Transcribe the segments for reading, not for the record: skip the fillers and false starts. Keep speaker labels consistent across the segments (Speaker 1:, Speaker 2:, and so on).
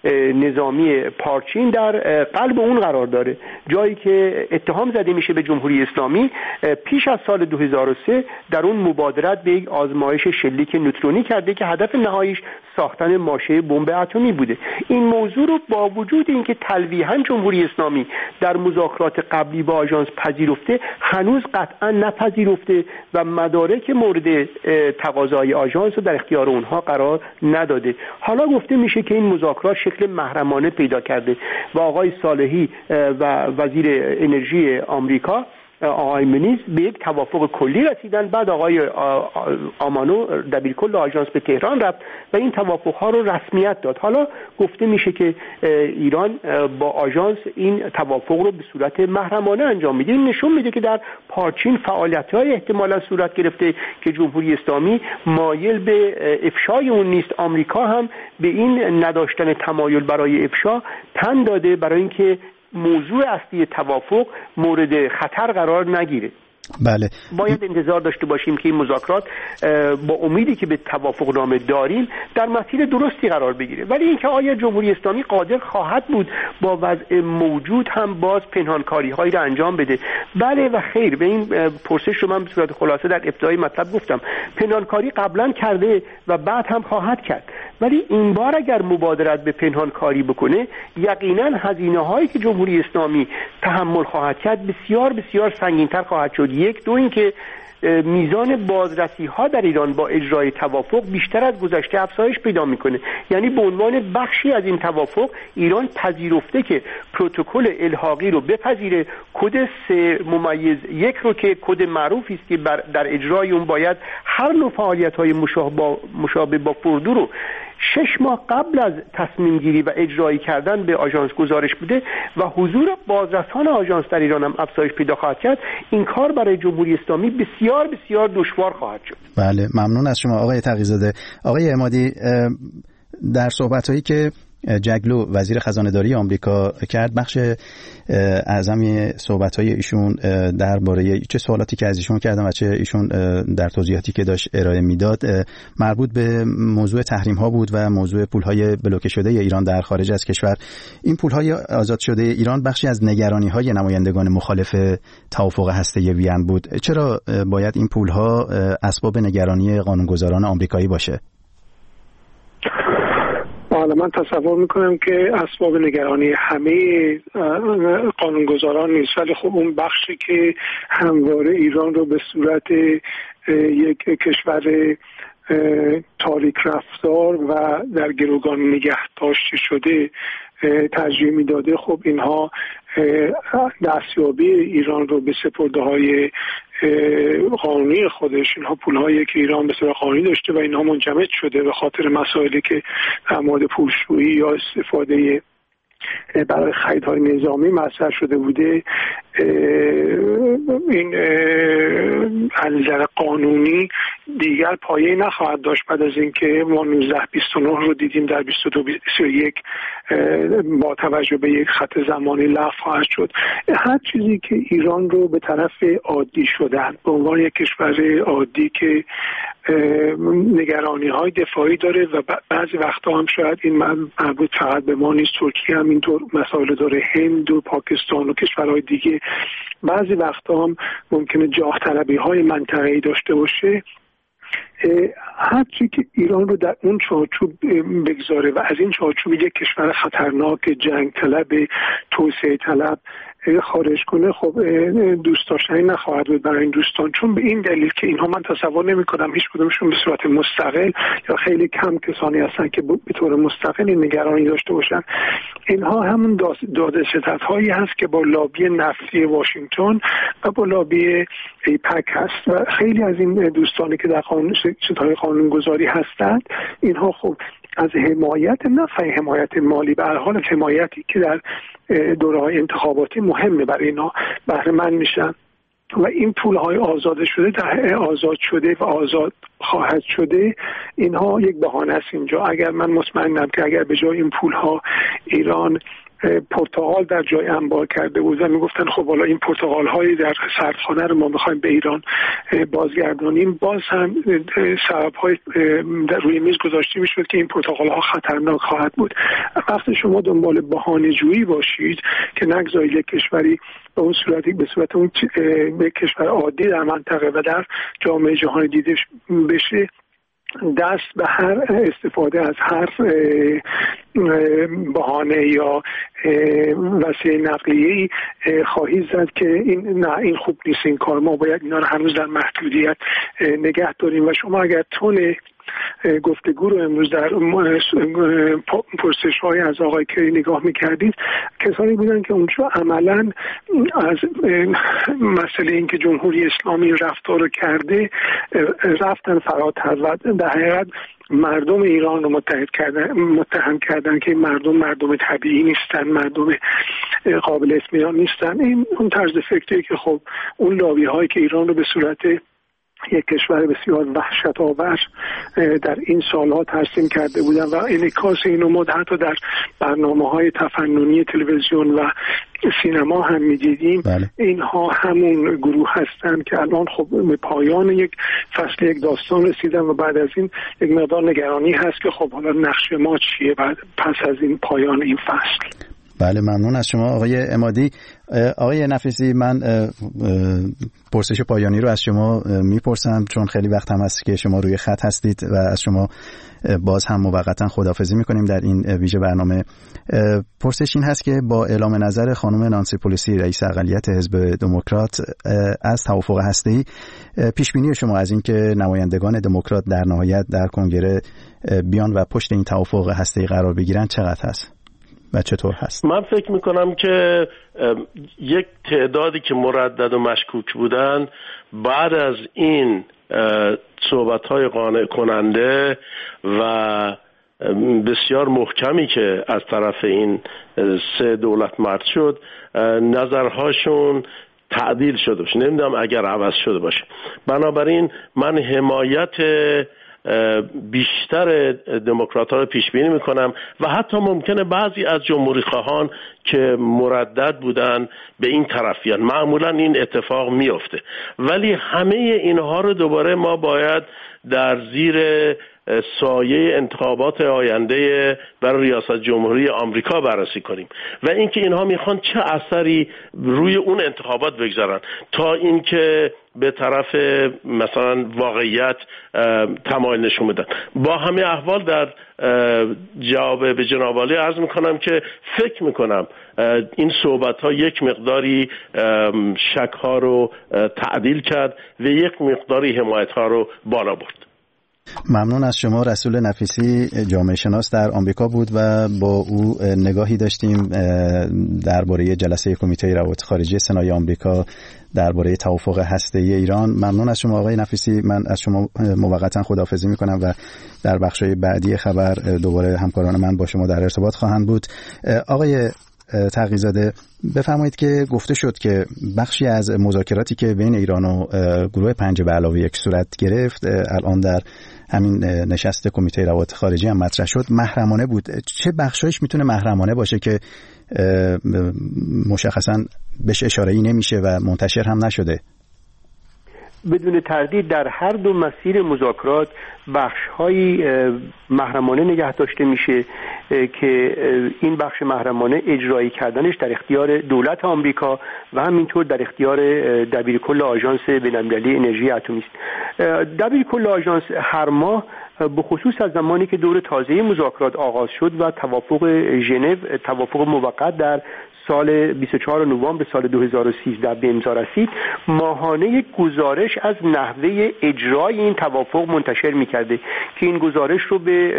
Speaker 1: نظامی پارچین در قلب اون قرار داره، جایی که اتهام زده میشه به جمهوری اسلامی پیش از سال 2003 در اون مبادرت به یک آزمایش شلیک نوترونی کرده که هدف نهاییش ساختن ماشه بمب اتمی بوده. این موضوع رو با وجود اینکه تلویحاً جمهوری اسلامی در مذاکرات قبلی با آژانس پذیرفته، هنوز قطعا نپذیرفته و مدارک مورد تقاضای آژانس رو در اختیار اونها قرار نداده. حالا گفته میشه که این مذاکرات شکل محرمانه پیدا کرده و آقای صالحی و وزیر انرژی آمریکا آقای منیز به یک توافق کلی رسیدن. بعد آقای آمانو دبیرکل آژانس به تهران رفت و این توافق‌ها رو رسمیت داد. حالا گفته میشه که ایران با آژانس این توافق رو به صورت محرمانه انجام میده. این نشون میده که در پارچین فعالیت‌های احتمالاً صورت گرفته که جمهوری اسلامی مایل به افشای اون نیست. آمریکا هم به این نداشتن تمایل برای افشا تن داده برای اینکه موضوع اصلی توافق مورد خطر قرار نگیره.
Speaker 2: بله.
Speaker 1: باید انتظار داشته باشیم که این مذاکرات با امیدی که به توافق نامه داریم در مسیر درستی قرار بگیره. ولی اینکه آیا جمهوری اسلامی قادر خواهد بود با وضع موجود هم باز پنهانکاری هایی را انجام بده؟ بله و خیر. به این پرسش رو من به صورت خلاصه در ابتدای مطلب گفتم. پنهانکاری قبلا کرده و بعد هم خواهد کرد، ولی این بار اگر مبادرت به پنهانکاری بکنه یقینا هزینه هایی که جمهوری اسلامی تحمل خواهد کرد بسیار بسیار سنگین‌تر خواهد شد. یک، دو اینکه میزان بازرسی ها در ایران با اجرای توافق بیشتر از گذشته افزایش پیدا میکنه. یعنی به عنوان بخشی از این توافق ایران پذیرفته که پروتکل الحاقی رو بپذیره، کد 3-1 رو که کد معروفی است که در اجرای اون باید هر نوع فعالیت های مشابه با فردو رو 6 ماه قبل از تصمیم گیری و اجرایی کردن به آژانس گزارش بده و حضور بازرسان آژانس در ایران هم افزایش پیدا خواهد کرد. این کار برای جمهوری اسلامی بسیار بسیار دشوار خواهد شد.
Speaker 2: بله، ممنون از شما آقای تقی‌زاده. آقای عمادی، در صحبت‌هایی که جگلو وزیر خزانه‌داری آمریکا کرد، بخش اعظمی صحبت‌های ایشون درباره چه سوالاتی که از ایشون کردم و چه ایشون در توضیحاتی که داشت ارائه میداد مربوط به موضوع تحریم‌ها بود و موضوع پول‌های بلوکه شده ایران در خارج از کشور. این پول‌های آزاد شده ایران بخشی از نگرانی‌های نمایندگان مخالف توافق هسته‌ای وین بود. چرا باید این پول‌ها اسباب نگرانی قانونگذاران آمریکایی باشه؟
Speaker 3: حالا من تصور میکنم که اسباب نگرانی همه قانونگذاران نیست، ولی خب اون بخشی که همواره ایران رو به صورت یک کشور تاریک رفتار و در گروگان نگه داشته شده ترجیح میداده، خب اینها دستیابی ایران رو به سپرده‌های قانونی خودش، اینها پول‌هایی که ایران به صورت قانونی داشته و اینها منجمد شده به خاطر مسائلی که در مورد پولشویی یا استفاده برای خریدهای نظامی مطرح شده بوده، این نظر قانونی دیگر پایه نخواهد داشت بعد از اینکه ما 1929 رو دیدیم در 22-21 با توجه به یک خط زمانی لغو خواهد شد. هر چیزی که ایران رو به طرف عادی شدن به عنوان یک کشور عادی که نگرانی های دفاعی داره و بعضی وقتا هم شاید این مربوط فقط به ما نیست، ترکیه هم اینطور مسائل داره، هند و پاکستان و کشورهای دیگه بعضی وقتا هم ممکنه جاه طلبی های منطقه‌ای داشته باشه. هر چی که ایران رو در اون چارچوب بگذاره و از این چارچوب یک کشور خطرناک، جنگ طلب، توسعه طلب خارج کنه، خب دوست داشتنی نخواهد بود برای این دوستان، چون به این دلیل که اینها من تصور نمی کنم هیچ کدومشون به صورت مستقل یا خیلی کم کسانی هستن که به طور مستقل این نگرانی داشته باشن. اینها همون داده ستدهایی هست که با لابی نفتی واشنگتن و با لابی ایپک هست و خیلی از این دوستانی که در ستدهای قانونگذاری هستند اینها خب از حمایت، نه حمایت مالی، به هر حال حمایتی که در دوره‌های انتخاباتی مهمه برای اینا بهره مند میشن و این پول‌های آزاد شده و آزاد خواهد شده، اینها یک بهانه است اینجا. اگر من مطمئنم که اگر به جای این پول‌ها ایران پرتقال در جای انبار کرده بودن، میگفتن خب حالا این پرتقال هایی در سردخانه رو ما میخوایم به ایران بازگردانیم، باز هم سبب های روی میز گذاشته میشد که این پرتقال ها خطرناک خواهد بود. وقتی شما دنبال بهانه جویی باشید که نگذارید یک کشوری به اون صورتی به صورت اون به کشور عادی در منطقه و در جامعه جهانی دیده بشه، دست به هر استفاده از هر بهانه یا وسیله نقلیه‌ای خواهید زد که این خوب نیست، این کار، ما باید اینا رو هنوز در محدودیت نگه داریم. و شما اگر تون گفتگو رو امروز در پرسش های از آقای کری نگاه میکردید، کسانی بودن که اونجا عملا از مسئله این که جمهوری اسلامی رفتار رو کرده رفتن فراتر و در حقیقت مردم ایران رو متهم کردن که مردم طبیعی نیستن، مردم قابل اطمینان نیستن. این اون طرز فکری که خب اون لابی هایی که ایران رو به صورت یک کشور بسیار وحشت‌آور در این سالها ترسیم کرده بودن و انعکاس اینو ما حتی در برنامه‌های تفننی تلویزیون و سینما هم می‌دیدیم.
Speaker 2: بله.
Speaker 3: اینها همون گروه هستن که الان خب به پایان یک فصل یک داستان رسیدن و بعد از این یک مقدار نگرانی هست که خب حالا نقش ما چیه بعد پس از این پایان این فصل.
Speaker 2: بله، ممنون از شما آقای عمادی. آقای نفیسی، من پرسش پایانی رو از شما میپرسم چون خیلی وقت هم هست که شما روی خط هستید و از شما باز هم موقتا خداحافظی میکنیم در این ویژه برنامه. پرسش این هست که با اعلام نظر خانم نانسی پلوسی رئیس اقلیت حزب دموکرات از توافق هسته‌ای، پیش بینی شما از اینکه نمایندگان دموکرات در نهایت در کنگره بیان و پشت این توافق هسته‌ای قرار بگیرن چقدر هست و چطور هست؟
Speaker 4: من فکر میکنم که یک تعدادی که مردد و مشکوک بودن بعد از این صحبت‌های قانع کننده و بسیار محکمی که از طرف این سه دولت مرد شد، نظرهاشون تعدیل شده باشه، نمیدونم اگر عوض شده باشه. بنابراین من حمایت بیشتر دموکرات‌ها رو پیش بینی میکنم و حتی ممکنه بعضی از جمهوری خواهان که مردد بودن به این طرف بیان. معمولا این اتفاق میفته، ولی همه اینها رو دوباره ما باید در زیر سایه انتخابات آینده برای ریاست جمهوری آمریکا بررسی کنیم و اینکه اینها میخوان چه اثری روی اون انتخابات بگذارن تا اینکه به طرف مثلا واقعیت تمایل نشون بدن. با همه احوال در جواب به جناب عالی عرض میکنم که فکر میکنم این صحبت ها یک مقداری شک ها رو تعدیل کرد و یک مقداری حمایت ها رو بالا برد.
Speaker 2: ممنون از شما. رسول نفیسی جامعه شناس در آمریکا بود و با او نگاهی داشتیم درباره جلسه کمیته روابط خارجی سنای آمریکا درباره توافق هسته‌ای ایران. ممنون از شما آقای نفیسی. من از شما موقتا خداحافظی میکنم و در بخش‌های بعدی خبر دوباره همکاران من با شما در ارتباط خواهند بود. آقای تقی‌زاده، بفرمایید که گفته شد که بخشی از مذاکراتی که بین ایران و گروه 5+1 صورت گرفت الان در همین نشست کمیته روابط خارجی هم مطرح شد محرمانه بود. چه بخشایش میتونه محرمانه باشه که مشخصاً بهش اشاره‌ای نمیشه و منتشر هم نشده؟
Speaker 1: بدون تردید در هر دو مسیر مذاکرات بخش‌های محرمانه نگه داشته میشه که این بخش محرمانه اجرایی کردنش در اختیار دولت آمریکا و همینطور در اختیار دبیرکل آژانس بین‌المللی انرژی اتمی است. دبیرکل آژانس هر ماه به خصوص از زمانی که دور تازه مذاکرات آغاز شد و توافق ژنو، توافق موقت در سال 24 نوامبر سال 2013 به امضا رسید، ماهانه یک گزارش از نحوه اجرای این توافق منتشر می‌کرده که این گزارش رو به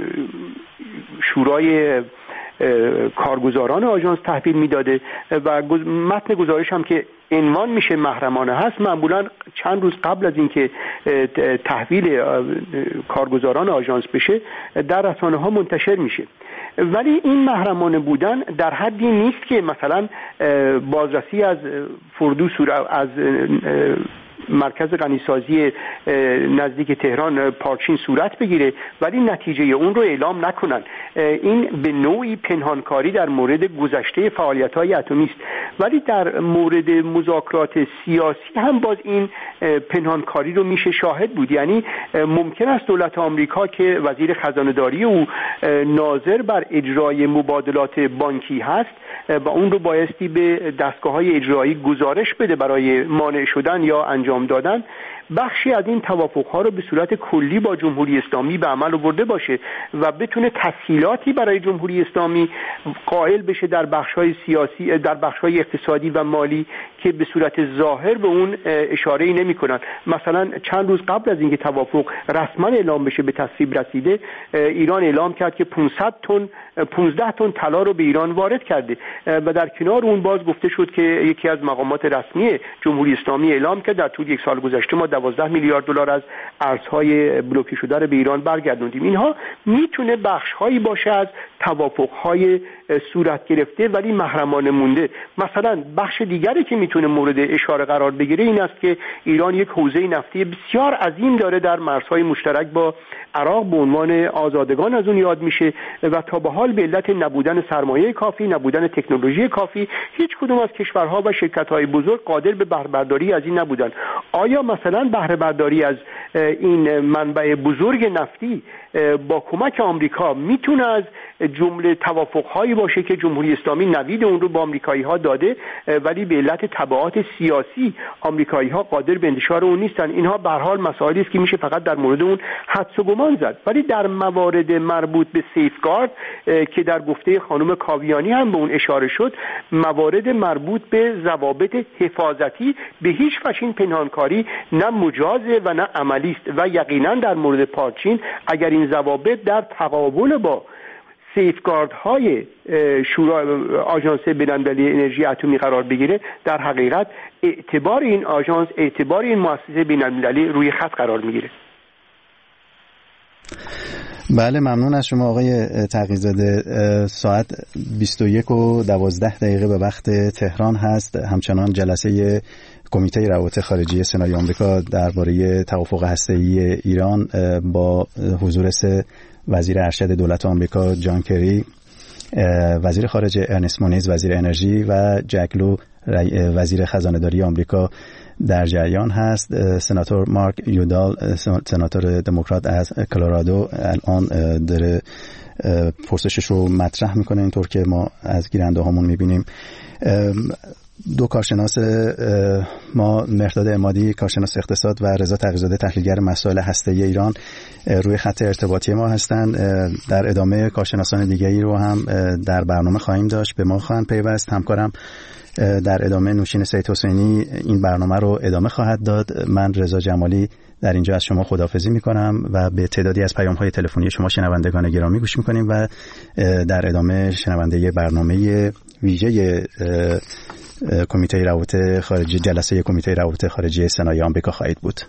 Speaker 1: شورای کارگزاران آژانس تحویل میداده و متن گزارش هم که عنوان میشه محرمانه هست معمولا چند روز قبل از اینکه تحویل کارگزاران آژانس بشه در رسانه‌ها منتشر میشه. ولی این محرمانه بودن در حدی نیست که مثلا بازرسی از فردو از مرکز غنیسازی نزدیک تهران پارچین صورت بگیره ولی نتیجه اون رو اعلام نکنن. این به نوعی پنهانکاری در مورد گذشته فعالیت‌های اتمی است. ولی در مورد مذاکرات سیاسی هم باز این پنهانکاری رو میشه شاهد بود. یعنی ممکن است دولت آمریکا که وزیر خزانه‌داری او ناظر بر اجرای مبادلات بانکی هست و اون رو بایستی به دستگاه‌های اجرایی گزارش بده برای مانع شدن یا انجام دادن، بخشی از این توافق‌ها رو به صورت کلی با جمهوری اسلامی به عمل آورده باشه و بتونه تسهیلاتی برای جمهوری اسلامی قائل بشه در بخش‌های سیاسی، در بخش‌های اقتصادی و مالی که به صورت ظاهر به اون اشاره‌ای نمی‌کنن. مثلا چند روز قبل از اینکه توافق رسما اعلام بشه به تصویب رسیده، ایران اعلام کرد که 15 تن طلا رو به ایران وارد کرده و در کنار اون باز گفته شد که یکی از مقامات رسمی جمهوری اسلامی اعلام کرد در طول یک سال گذشته ما 12 میلیارد دلار از ارزهای بلوکه شده رو به ایران برگردوندیم. اینها میتونه بخش‌هایی باشه از توافق‌های صورت گرفته ولی محرمانه مونده. مثلا بخش دیگری که میتونه مورد اشاره قرار بگیره این است که ایران یک حوزه نفتی بسیار عظیم داره در مرزهای مشترک با عراق، به عنوان آزادگان از اون یاد میشه و تا به حال به علت نبودن سرمایه کافی، نبودن تکنولوژی کافی، هیچ کدوم از کشورها و شرکت‌های بزرگ قادر به بهره برداری از این نبودن. آیا مثلا بهره برداری از این منبع بزرگ نفتی با کمک آمریکا میتونه از جمله توافق‌هایی باشه که جمهوری اسلامی نوید اون رو با آمریکایی‌ها داده ولی به علت تبعات سیاسی آمریکایی‌ها قادر به انتشار اون نیستن؟ اینها به هر حال مسائلی است که میشه فقط در مورد اون حدس و گمان زد. ولی در موارد مربوط به سیفگارد که در گفته خانم کاویانی هم به اون اشاره شد، موارد مربوط به ضوابط حفاظتی به هیچ وجه این پنهانکاری نه مجازه و نه عملی است و یقینا در مورد پارچین اگر این ضوابط در تقابل با سیفگاردهای آژانس بین‌المللی انرژی اتمی قرار بگیره، در حقیقت اعتبار این آژانس، اعتبار این مؤسسه بین‌المللی روی خط قرار میگیره.
Speaker 2: بله، ممنون از شما آقای تقی‌زاده. ساعت 21:12 به وقت تهران هست. همچنان جلسه کمیته روابط خارجی سنای آمریکا درباره توافق هسته‌ای ایران با حضور وزیر ارشد دولت آمریکا جان کری، وزیر خارجه ارنست مونیز وزیر انرژی و جک لو وزیر خزانه‌داری آمریکا در جریان هست. سناتور مارک یودال، سناتور دموکرات از کلرادو، الان داره پرسشش رو مطرح میکنه، اینطور که ما از گیرنده هامون میبینیم. دو کارشناس ما، مهرداد عمادی کارشناس اقتصاد و رضا تقی‌زاده تحلیلگر مسائل هسته‌ای ایران، روی خط ارتباطی ما هستند. در ادامه کارشناسان دیگری رو هم در برنامه خواهیم داشت، به ما خواهند پیوست. همکارم در ادامه نوشین سید حسینی این برنامه رو ادامه خواهد داد. من رضا جمالی در اینجا از شما خداحافظی میکنم و به تعدادی از پیام‌های تلفنی شما شنوندگان گرامی گوش میکنیم و در ادامه شنونده برنامه ویژه کمیته روابط خارجی، جلسه کمیته روابط خارجی سنای آمریکا خواهید بود.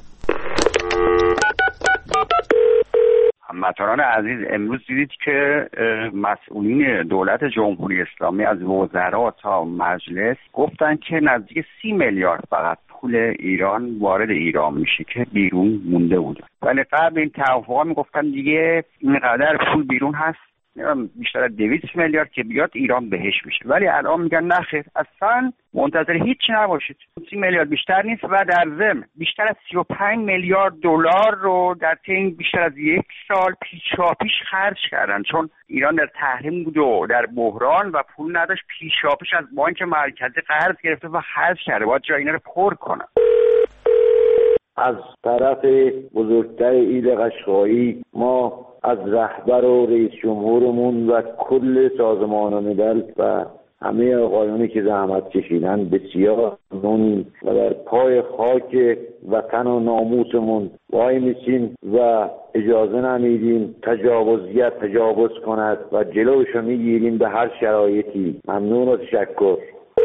Speaker 5: هموطنان عزیز، امروز دیدید که مسئولین دولت جمهوری اسلامی از وزرا تا مجلس گفتن که نزدیک 30 میلیارد فقط پول ایران وارد ایران میشه که بیرون مونده بود. ولی قبل این توافقا میگفتن دیگه اینقدر پول بیرون هست، بیشتر از 200 میلیارد که بیاد ایران بهش میشه. ولی الان میگن نخیر، اصلا منتظر هیچ نباشید، 30 میلیارد بیشتر نیست و در ضمن بیشتر از 35 میلیارد دلار رو در طی بیشتر از یک سال پیشاپیش خرج کردن، چون ایران در تحریم بود و در بحران و پول نداشت، پیشاپیش از بانک مرکزی قرض گرفته و خرج کرده. باید جای اینا رو پر کنن.
Speaker 6: از طرف بزرگتر ایل قشقایی ما از رهبر و رئیس جمهورمون و کل سازمان ملل و همه آقایانی که زحمت کشیدن بسیار ممنونیم و در پای خاک وطن و ناموسمون وای میسیم و اجازه نمیدیم تجاوزگر تجاوز کند و جلوشو میگیریم به هر شرایطی. ممنون و تشکر.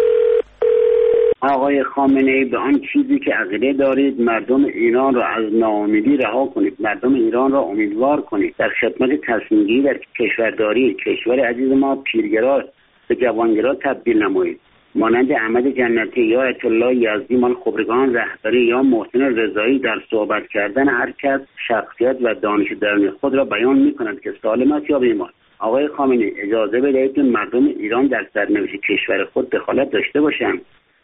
Speaker 7: آقای خامنه‌ای، به آن چیزی که عقیده دارید مردم ایران را از ناامیدی رها کنید، مردم ایران را امیدوار کنید، در خدمت تصمیم‌گیری در کشورداری کشور عزیز ما پیرگرا به جوانگرا تبدیل نمایید. مانند احمد جنتی یا آیت الله یزدی مال خبرگان رهبری یا محسن رضایی در صحبت کردن هر کس شخصیت و دانش درونی خود را بیان می‌کند که سالم است یا بیمار. آقای خامنه‌ای اجازه بدهید که مردم ایران در سرنوشت کشور خود دخالت داشته باشند.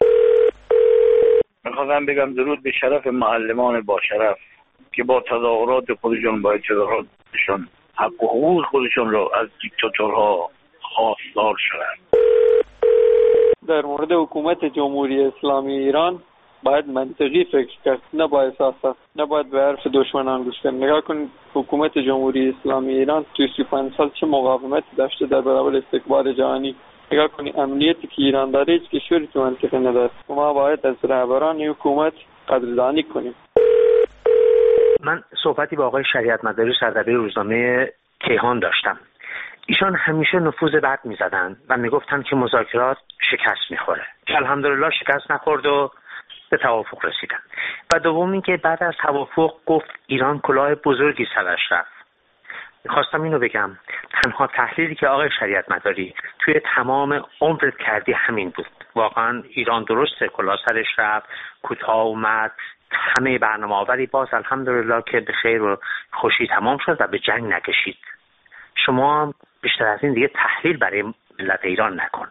Speaker 8: میخواستم بگم درود به شرف معلمان با شرف که با تظاهرات خودشون با اعتراضاتشون حق و حقوق خودشون رو از دیکتاتورها خواستار شدن.
Speaker 9: در مورد حکومت جمهوری اسلامی ایران باید منطقی فکر کرد، نه با احساسات، نه باید به حرف دشمنان گوش کرد. نگاه کن حکومت جمهوری اسلامی ایران توی 35 سال چه مقاومتی داشته در برابر استکبار جهانی. نگاه کنی امنیتی که ایران داره هیچ کشوری تو منطقه نداره. ما باید از رهبران حکومت قدردانی کنیم.
Speaker 10: من صحبتی با آقای شریعت مداری سردبیر روزنامه کیهان داشتم. ایشان همیشه نفوذ بد می‌زدن و میگفتن که مذاکرات شکست می‌خوره، که الحمدلله شکست نخورد و به توافق رسیدن. و دوم اینکه بعد از توافق گفت ایران کلاه بزرگی سرش رفت. میخواستم اینو بگم، تنها تحلیلی که آقای شریعت مداری توی تمام عمرت کردی همین بود. واقعا ایران درسته کلاه سرش رفت، کوتاه اومد، همه برنامه آوری باز الحمدلله که به خیر و خوشی تمام شد و به جنگ نکشید. شما هم بیشتر از این دیگه تحلیل برای ملت ایران نکن.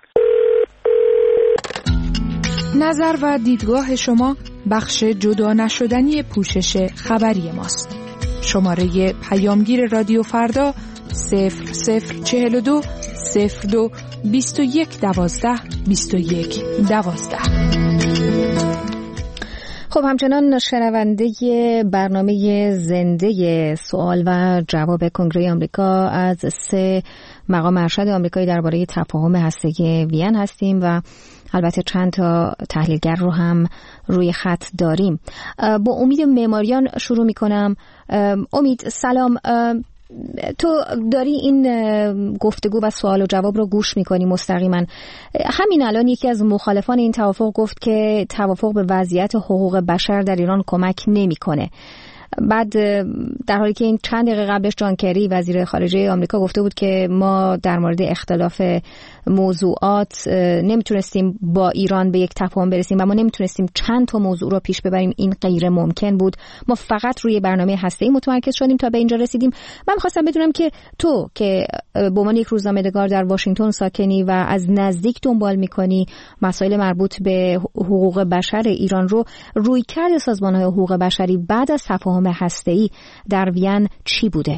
Speaker 11: نظر و دیدگاه شما بخش جدا نشدنی پوشش خبری ماست. شماره پیامگیر رادیو فردا 0042 02 21 12 21 12.
Speaker 12: خب همچنان شنونده برنامه زنده سوال و جواب کنگره آمریکا از 3 مقام ارشد آمریکایی درباره تفاهم هسته‌ای وین هستیم و البته چند تا تحلیلگر رو هم روی خط داریم. با امید معماریان شروع میکنم. امید سلام، تو داری این گفتگو و سوال و جواب رو گوش میکنی مستقیما. همین الان یکی از مخالفان این توافق گفت که توافق به وضعیت حقوق بشر در ایران کمک نمیکنه. بعد در حالی که این چند دقیقه قبلش جان کری وزیر خارجه آمریکا گفته بود که ما در مورد اختلاف موضوعات نمیتونستیم با ایران به یک تفاهم برسیم و ما نمیتونستیم چند تا موضوع رو پیش ببریم، این غیر ممکن بود، ما فقط روی برنامه هسته‌ای متمرکز شدیم تا به اینجا رسیدیم. من می‌خواستم بدونم که تو که به عنوان یک روزنامه‌نگار در واشنگتن ساکنی و از نزدیک دنبال می‌کنی مسائل مربوط به حقوق بشر ایران رو، رویکرد سازمان‌های حقوق بشری بعد از تفاهم هسته‌ای در وین چی بوده؟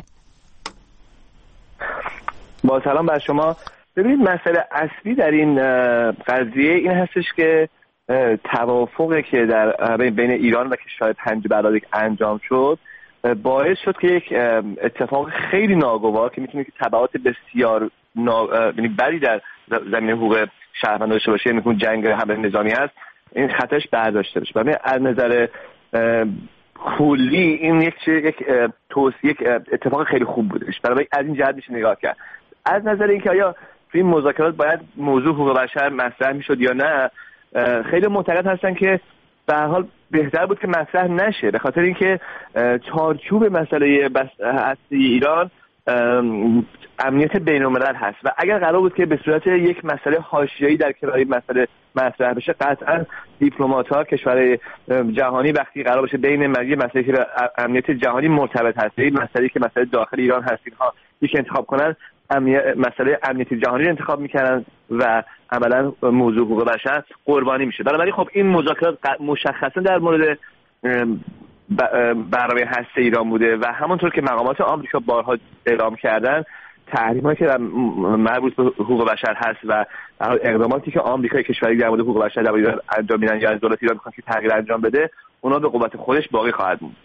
Speaker 13: با سلام بر شما. ببینید مسئله اصلی در این قضیه این هستش که توافقی که در بین ایران و کشور پنج بلادک انجام شد باعث شد که یک اتفاق خیلی ناگوار که میتونه که تبعات بسیار بدی در زمینه حقوق شهروندان داشته باشه، میتونه جنگ حمله نظامی هست، این خطرش برداشته بشه. برای از نظر کلی این یک اتفاق خیلی خوب بودش. برای از این جهت میشه نگاه کرد. از نظر اینکه آیا توی این مذاکرات باید موضوع حقوق بشر مطرح میشد یا نه، خیلی معتقد هستن که به هر حال بهتر بود که مطرح نشه، به خاطر اینکه چارچوب مسئله هستی ایران امنیت بین‌الملل هست و اگر قرار بود که به صورت یک مسئله حاشیه‌ای در کنار این مسئله مطرح بشه، قطعا دیپلمات‌ها کشورهای جهانی وقتی قرار باشه بین مسئله که امنیت جهانی مرتبط هست، این مسئله که مسئله داخل ایران هست، اینها یک انتخاب کنن، مسئله امنیت جهانی رو انتخاب میکنن و عملا موضوع حقوق بشر قربانی میشه. بنابراین خب این مذاکرات مشخصا در مورد برنامه هسته ایران بوده و همونطور که مقامات آمریکا بارها اعلام کردن، تحریم‌هایی که مربوط به حقوق بشر هست و اقداماتی که آمریکا کشوری در مورد حقوق بشر در ایران انجام میدن یا از دولت ایران میخواد که تغییر انجام بده، اونا به قوت خودش باقی خواهد بود.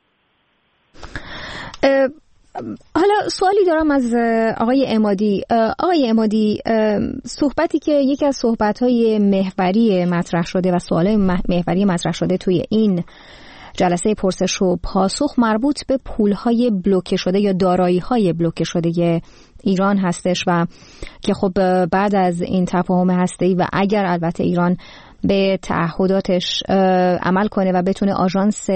Speaker 12: حالا سوالی دارم از آقای عمادی. آقای عمادی، صحبتی که یکی از صحبت‌های محوری مطرح شده و سوالای محوری مطرح شده توی این جلسه پرسش و پاسخ مربوط به پول‌های بلوکه شده یا دارایی‌های بلوکه شده ایران هستش و که خب بعد از این تفاهم هسته‌ای و اگر البته ایران به تعهداتش عمل کنه و بتونه آژانس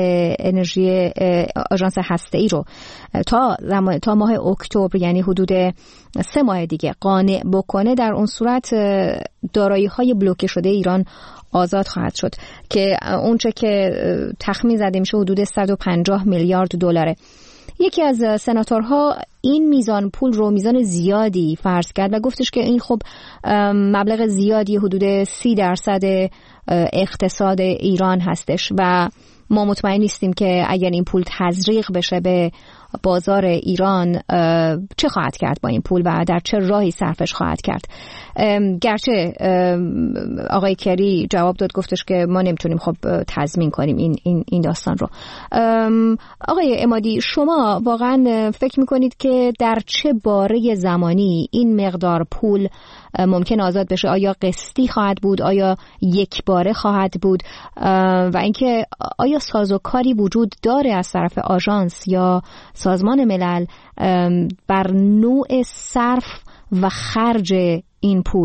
Speaker 12: هسته‌ای رو تا ماه اکتبر، یعنی حدود 3 ماه دیگه قانع بکنه، در اون صورت دارایی‌های بلوکه شده ایران آزاد خواهد شد که اونچه که تخمین زده میشه حدود 150 میلیارد دلاره. یکی از سناتورها این میزان پول رو میزان زیادی فرض کرد و گفتش که این خب مبلغ زیادی، حدود 30% اقتصاد ایران هستش و ما مطمئن نیستیم که اگر این پول تزریق بشه به بازار ایران چه خواهد کرد با این پول و در چه راهی صرفش خواهد کرد. گرچه آقای کری جواب داد، گفتش که ما نمیتونیم خب تضمین کنیم این داستان رو. آقای عمادی، شما واقعا فکر میکنید که در چه باره زمانی این مقدار پول ممکن آزاد بشه؟ آیا قسطی خواهد بود؟ آیا یک باره خواهد بود؟ و اینکه آیا سازوکاری وجود داره از طرف آژانس یا سازمان ملل بر نوع صرف و خرج این پول؟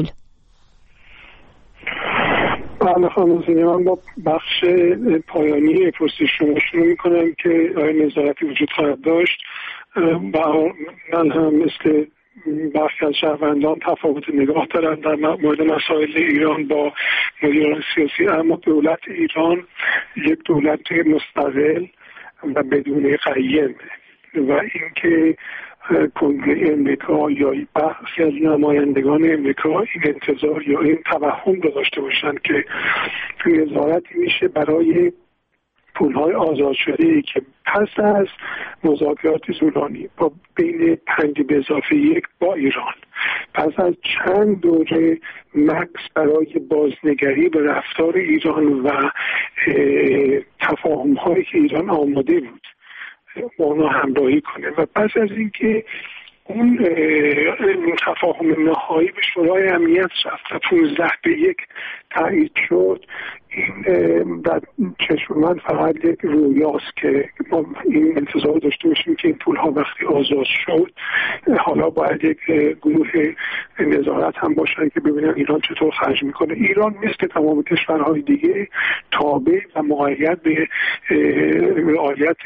Speaker 3: بله خانم زینی، من با بخش پایانی پرسش شما شروع میکنم که آیا نظارتی وجود خواهد داشت. من هم مثل برخی از شهروندان تفاوت نگاه دارم در مورد مسائل ایران با مدیران سیاسی، اما دولت ایران یک دولت مستقل و بدون قیم و اینکه کنگره امریکا یا برخی از نمایندگان امریکا این انتظار یا این توهم رو داشته باشن که نظارتی میشه برای پولهای آزاد شده که پس از مذاکرات طولانی با بین 5+1 با ایران، پس از چند دوره مکس برای بازنگری به رفتار ایران و تفاهم‌هایی که ایران آماده بود با اونا همراهی کنه و پس از اینکه اون تفاهم نهایی به شورای امنیت رفت و 15-1 تایید شد، این در چشم من فقط یک رویاست که ما این انتظار داشته باشیم که این پولها وقتی آزاد شد حالا باید یک گروه نظارت هم باشن که ببینن ایران چطور خرج میکنه. ایران مثل تمام کشورهای دیگه تابع و مقید به رعایت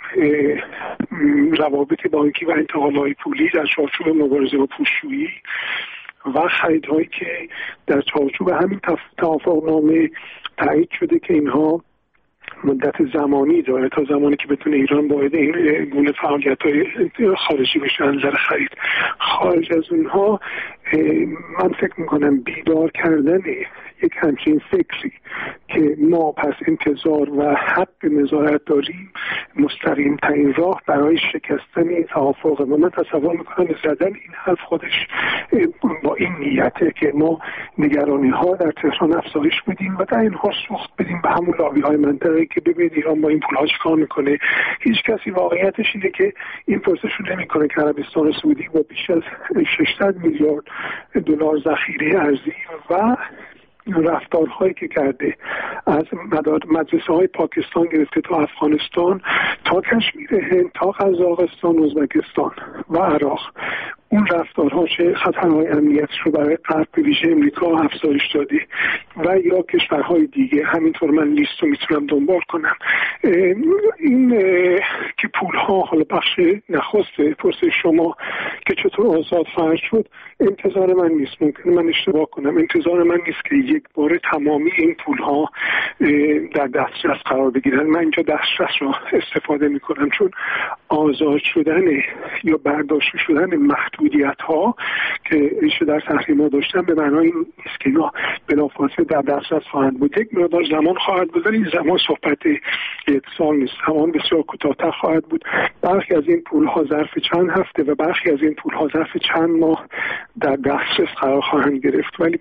Speaker 3: روابط بانکی و انتقال‌های پولی در چارچوب مبارزه با پولشویی و خریدهایی که در چارچوب همین توافقنامه تایید شده که اینها مدت زمانی داره تا زمانی که بتونه ایران باید این گونه فعالیت‌های خارجی بشه از نظر خرید. خارج از اونها من فکر میکنم بیدار کردن یک همچین فکری که ما پس انتظار و حق نظارت داریم مستقیم ترین راه برای شکستن این توافق و من تصور میکنم زدن این حرف خودش با این نیته که ما نگرانی ها در تهران افزایش بدیم و در اینها سوخت بدیم به همون لابی های منطقه که ببینید ایران با این پول‌ها چیکار میکنه. هیچ کسی واقعیتش اینه که این پرسش رو نمیکنه که عربستان سعودی با بیش از 600 میلیارد دلار ذخیره ارزی و رفتارهایی که کرده از مدرسه های پاکستان گرفته تا افغانستان تا کشمیر هند تا قزاقستان، ازبکستان و عراق، اون رفتارها چه خطرهای امنیتش رو برای غرب به ویژه امریکا افزایش داده و یا کشورهای دیگه. همینطور من لیست رو میتونم دنبال کنم. این که پولها حالا بخش نخست پرسش شما که چطور آزاد خواهد شد، انتظار من نیست، ممکنه من اشتباه کنم، انتظار من نیست که یک بار تمامی این پولها در دسترس قرار بگیرن. من اینجا دسترس رو استفاده میکنم چون آزاد شدن یا برداشت شدن محدودیت ها که ریشه در تحریم‌ها داشتن به معنای این نیست که اینا بلافاصله در دسترس خواهند بود. یک مقدار زمان خواهد بود، این زمان صحبت یک سال نیست، زمان بسیار کوتاه‌تر خواهد بود. برخی از این پولها ظرف چند هفته و برخی از این پولها ظرف چند ماه در دسترس قرار خواهند گرفت. ولی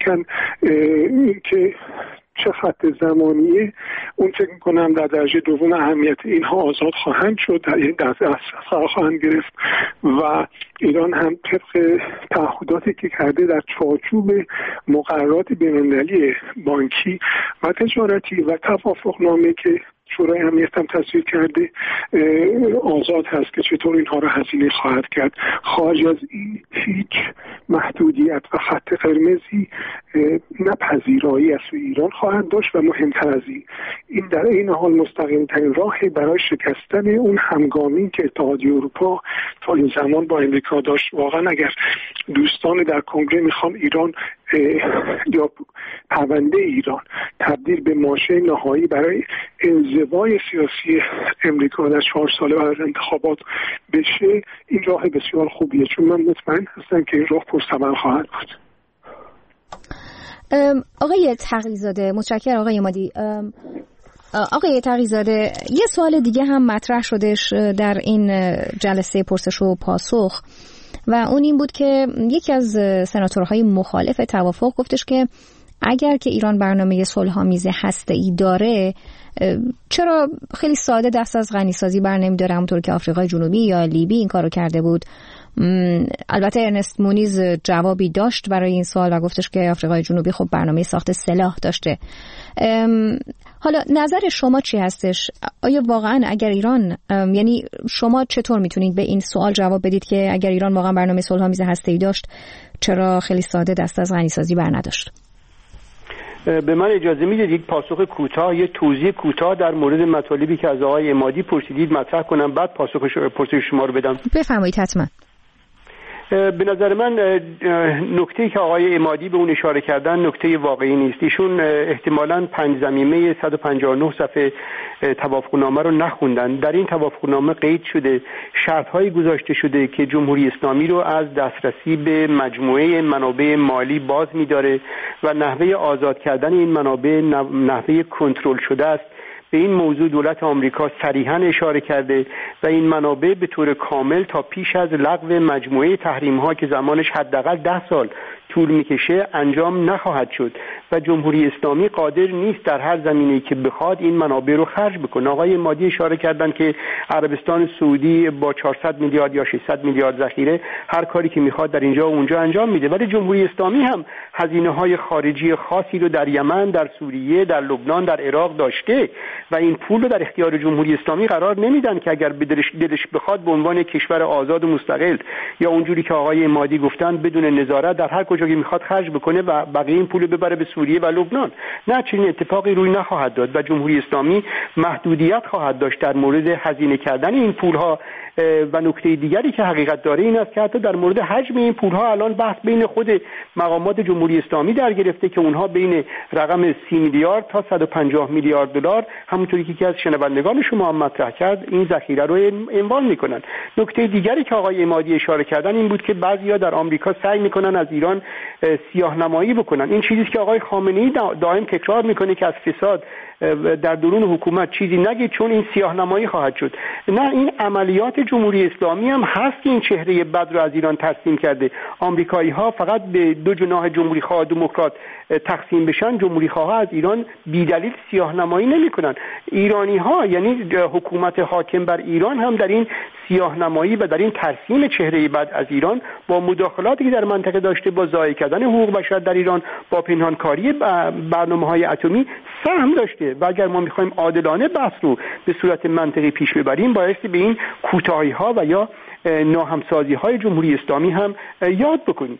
Speaker 3: این که چه خط زمانیه اون فکر میکنم در درجه دوم اهمیت اینها آزاد خواهند شد، در این دسترس قرار خواهند گرفت و ایران هم طبق تعهداتی که کرده در چارچوب مقررات بین‌المللی بانکی و تجارتی و توافقنامه که شورای امنیت هم تصویب کرده، آزاد هست که چطور اینها را هزینه خواهد کرد. خارج از این هیچ محدودیت و خط قرمزی نه پذیرایی از سوی ایران خواهد داشت و مهمتر از این در این حال مستقیم ترین راهی برای شکستن اون همگامی که اتحادیه اروپا تا این زمان با امریکا داشت. واقعا اگر دوستان در کنگره میخوام ایران یا پرونده ایران تبدیل به ماشه نهایی برای انزوای سیاسی امریکا در 4 ساله بعد از انتخابات بشه، این راه بسیار خوبیه، چون من مطمئن هستم که این راه پرثمر خواهد بود.
Speaker 12: آقای تقی‌زاده، متشکرم آقای عمادی. آقای تقی‌زاده، یه سوال دیگه هم مطرح شدش در این جلسه پرسش و پاسخ و اون این بود که یکی از سناتورهای مخالف توافق گفتش که اگر که ایران برنامه صلح‌آمیز هسته‌ای داره، چرا خیلی ساده دست از غنی‌سازی بر نمی‌داره، همونطور که آفریقای جنوبی یا لیبی این کارو کرده بود. البته ارنست مونیز جوابی داشت برای این سوال و گفتش که آفریقای جنوبی خب برنامه ساخت سلاح داشته. حالا نظر شما چی هستش؟ آیا واقعا اگر ایران، یعنی شما چطور میتونید به این سوال جواب بدید که اگر ایران واقعا برنامه صلح‌آمیز هسته‌ای داشت، چرا خیلی ساده دست از غنی‌سازی بر نداشت؟
Speaker 1: به من اجازه میدید یک پاسخ کوتاه، یک توضیح کوتاه در مورد مطالبی که از آقای عمادی پرسیدید مطرح کنم، بعد پرسش شما رو بدم؟
Speaker 12: بفرمایید. حتما.
Speaker 1: به نظر من نکته‌ای که آقای عمادی به اون اشاره کردن نکته واقعی نیست. ایشون احتمالاً 5 ضمیمه 159 صفحه توافقنامه رو نخوندن. در این توافقنامه قید شده، شرط‌هایی گذاشته شده که جمهوری اسلامی رو از دسترسی به مجموعه منابع مالی باز می‌داره و نحوه آزاد کردن این منابع نحوه کنترل شده است. به این موضوع دولت آمریکا صریحاً اشاره کرده و این منابع به طور کامل تا پیش از لغو مجموعه تحریم‌ها که زمانش حداقل 10 سال طول میکشه انجام نخواهد شد و جمهوری اسلامی قادر نیست در هر زمینه‌ای که بخواد این منابع رو خرج بکنه. آقای مادی اشاره کردن که عربستان سعودی با 400 میلیارد یا 600 میلیارد ذخیره هر کاری که میخواد در اینجا و اونجا انجام میده، ولی جمهوری اسلامی هم هزینه‌های خارجی خاصی رو در یمن، در سوریه، در لبنان، در عراق داشته و این پول رو در اختیار جمهوری اسلامی قرار نمیدن که اگر دلش بخواد به عنوان کشور آزاد و مستقل یا اونجوری که آقای مادی گفتن بدون نظارت در هر کجا که میخواد خرج بکنه و بقیه این پول ببره به سوریه و لبنان. نه، چنین اتفاقی روی نخواهد داد و جمهوری اسلامی محدودیت خواهد داشت در مورد هزینه کردن این پولها. و نکته دیگری که حقیقت داره این است که حتی در مورد حجم این پولها الان بحث بین خود مقامات جمهوری اسلامی در گرفته که اونها بین رقم 30 میلیارد تا 150 میلیارد دلار، همونطوری که یکی از شنوندگان شما هم مطرح کرد، این ذخیره رو عنوان میکنن. نکته دیگری که آقای عمادی اشاره کردن این بود که بعضیا در آمریکا سعی میکنن از ایران سیاه‌نمایی بکنن. این چیزی که آقای خامنه‌ای دائم تکرار میکنه که از فساد در درون حکومت چیزی نگید چون این سیاه‌نمایی خواهد شد. نه، این عملیات جمهوری اسلامی هم هست که این چهره بد رو از ایران ترسیم کرده. آمریکایی‌ها فقط به دو جناح جمهوری‌خواه و دموکرات تقسیم بشن، جمهوری‌خواها از ایران بی‌دلیل سیاه‌نمایی نمی‌کنن. ایرانی‌ها یعنی حکومت حاکم بر ایران هم در این سیاه‌نمایی و در این ترسیم چهره بد از ایران با مداخلاتی که در منطقه داشته، با ضایع کردن حقوق بشر در ایران، با پنهانکاری برنامه‌های اتمی سهم داشته و اگر ما می‌خوایم عادلانه بحث رو به صورت منطقی پیش ببریم بایستی به این کوتاهی‌ها و یا ناهمسازی‌های جمهوری اسلامی هم یاد بکنیم.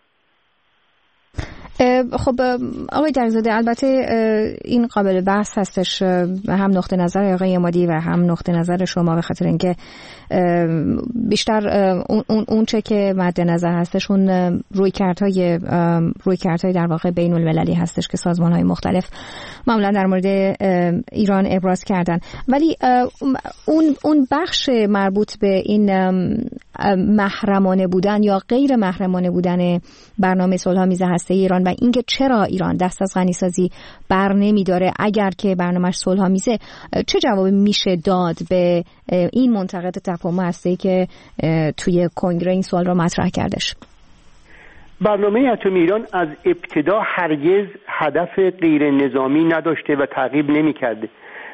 Speaker 12: خب آقای تقی‌زاده، البته این قابل بحث هستش، هم نقطه نظر آقای عمادی و هم نقطه نظر شما، به خاطر اینکه بیشتر اون چه که مد نظر هستش اون رویکردهای در واقع بین المللی هستش که سازمان‌های مختلف معمولا در مورد ایران ابراز کردن، ولی اون بخش مربوط به این محرمانه بودن یا غیر محرمانه بودن برنامه صلح‌آمیز هسته‌ای ایران و اینکه چرا ایران دست از غنی‌سازی بر نمی‌داره اگر که برنامه‌اش صلح‌آمیزه، چه جوابی میشه داد به این منتقد تفاهم هسته‌ای که توی کنگره این سوال رو مطرح کردش؟
Speaker 1: برنامه اتمی ایران از ابتدا هرگز هدف غیر نظامی نداشته و تعقیب نمی‌کرده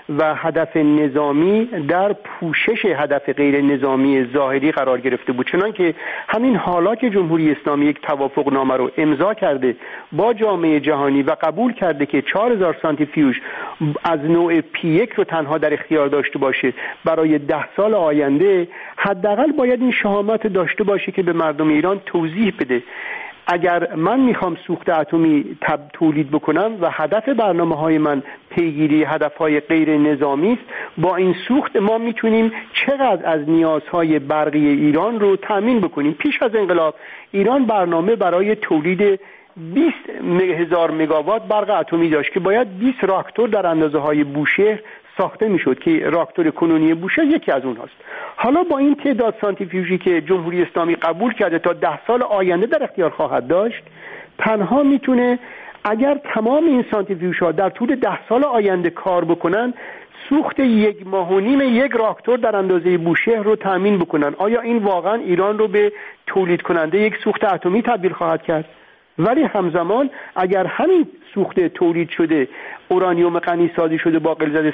Speaker 1: و هدف نظامی در پوشش هدف غیر نظامی ظاهری قرار گرفته بود. چنانکه همین حالا که جمهوری اسلامی یک توافقنامه رو امضا کرده با جامعه جهانی و قبول کرده که 4000 سانتریفیوژ از نوع P1 رو تنها در اختیار داشته باشه برای 10 سال آینده، حداقل باید این شهامت داشته باشه که به مردم ایران توضیح بده اگر من میخوام سوخت اتمی تولید بکنم و هدف برنامه‌های من پیگیری هدفهای غیر نظامی است، با این سوخت ما میتونیم چقدر از نیازهای برقی ایران رو تامین بکنیم. پیش از انقلاب ایران برنامه برای تولید 20,000 مگاوات برق اتمی داشت که باید 20 راکتور در اندازه‌های بوشهر ساخته میشد که راکتور کنونی بوشهر یکی از اونهاست. حالا با این تعداد سانتریفیوژی که جمهوری اسلامی قبول کرده تا 10 سال آینده در اختیار خواهد داشت، تنها میتونه اگر تمام این سانتریفیوژها در طول 10 سال آینده کار بکنن، سوخت 1.5 ماه یک راکتور در اندازه بوشهر رو تامین بکنن. آیا این واقعا ایران رو به تولید کننده یک سوخت اتمی تبدیل خواهد کرد؟ ولی همزمان اگر همین سوخت تولید شده اورانیوم غنی سازی شده با غلظت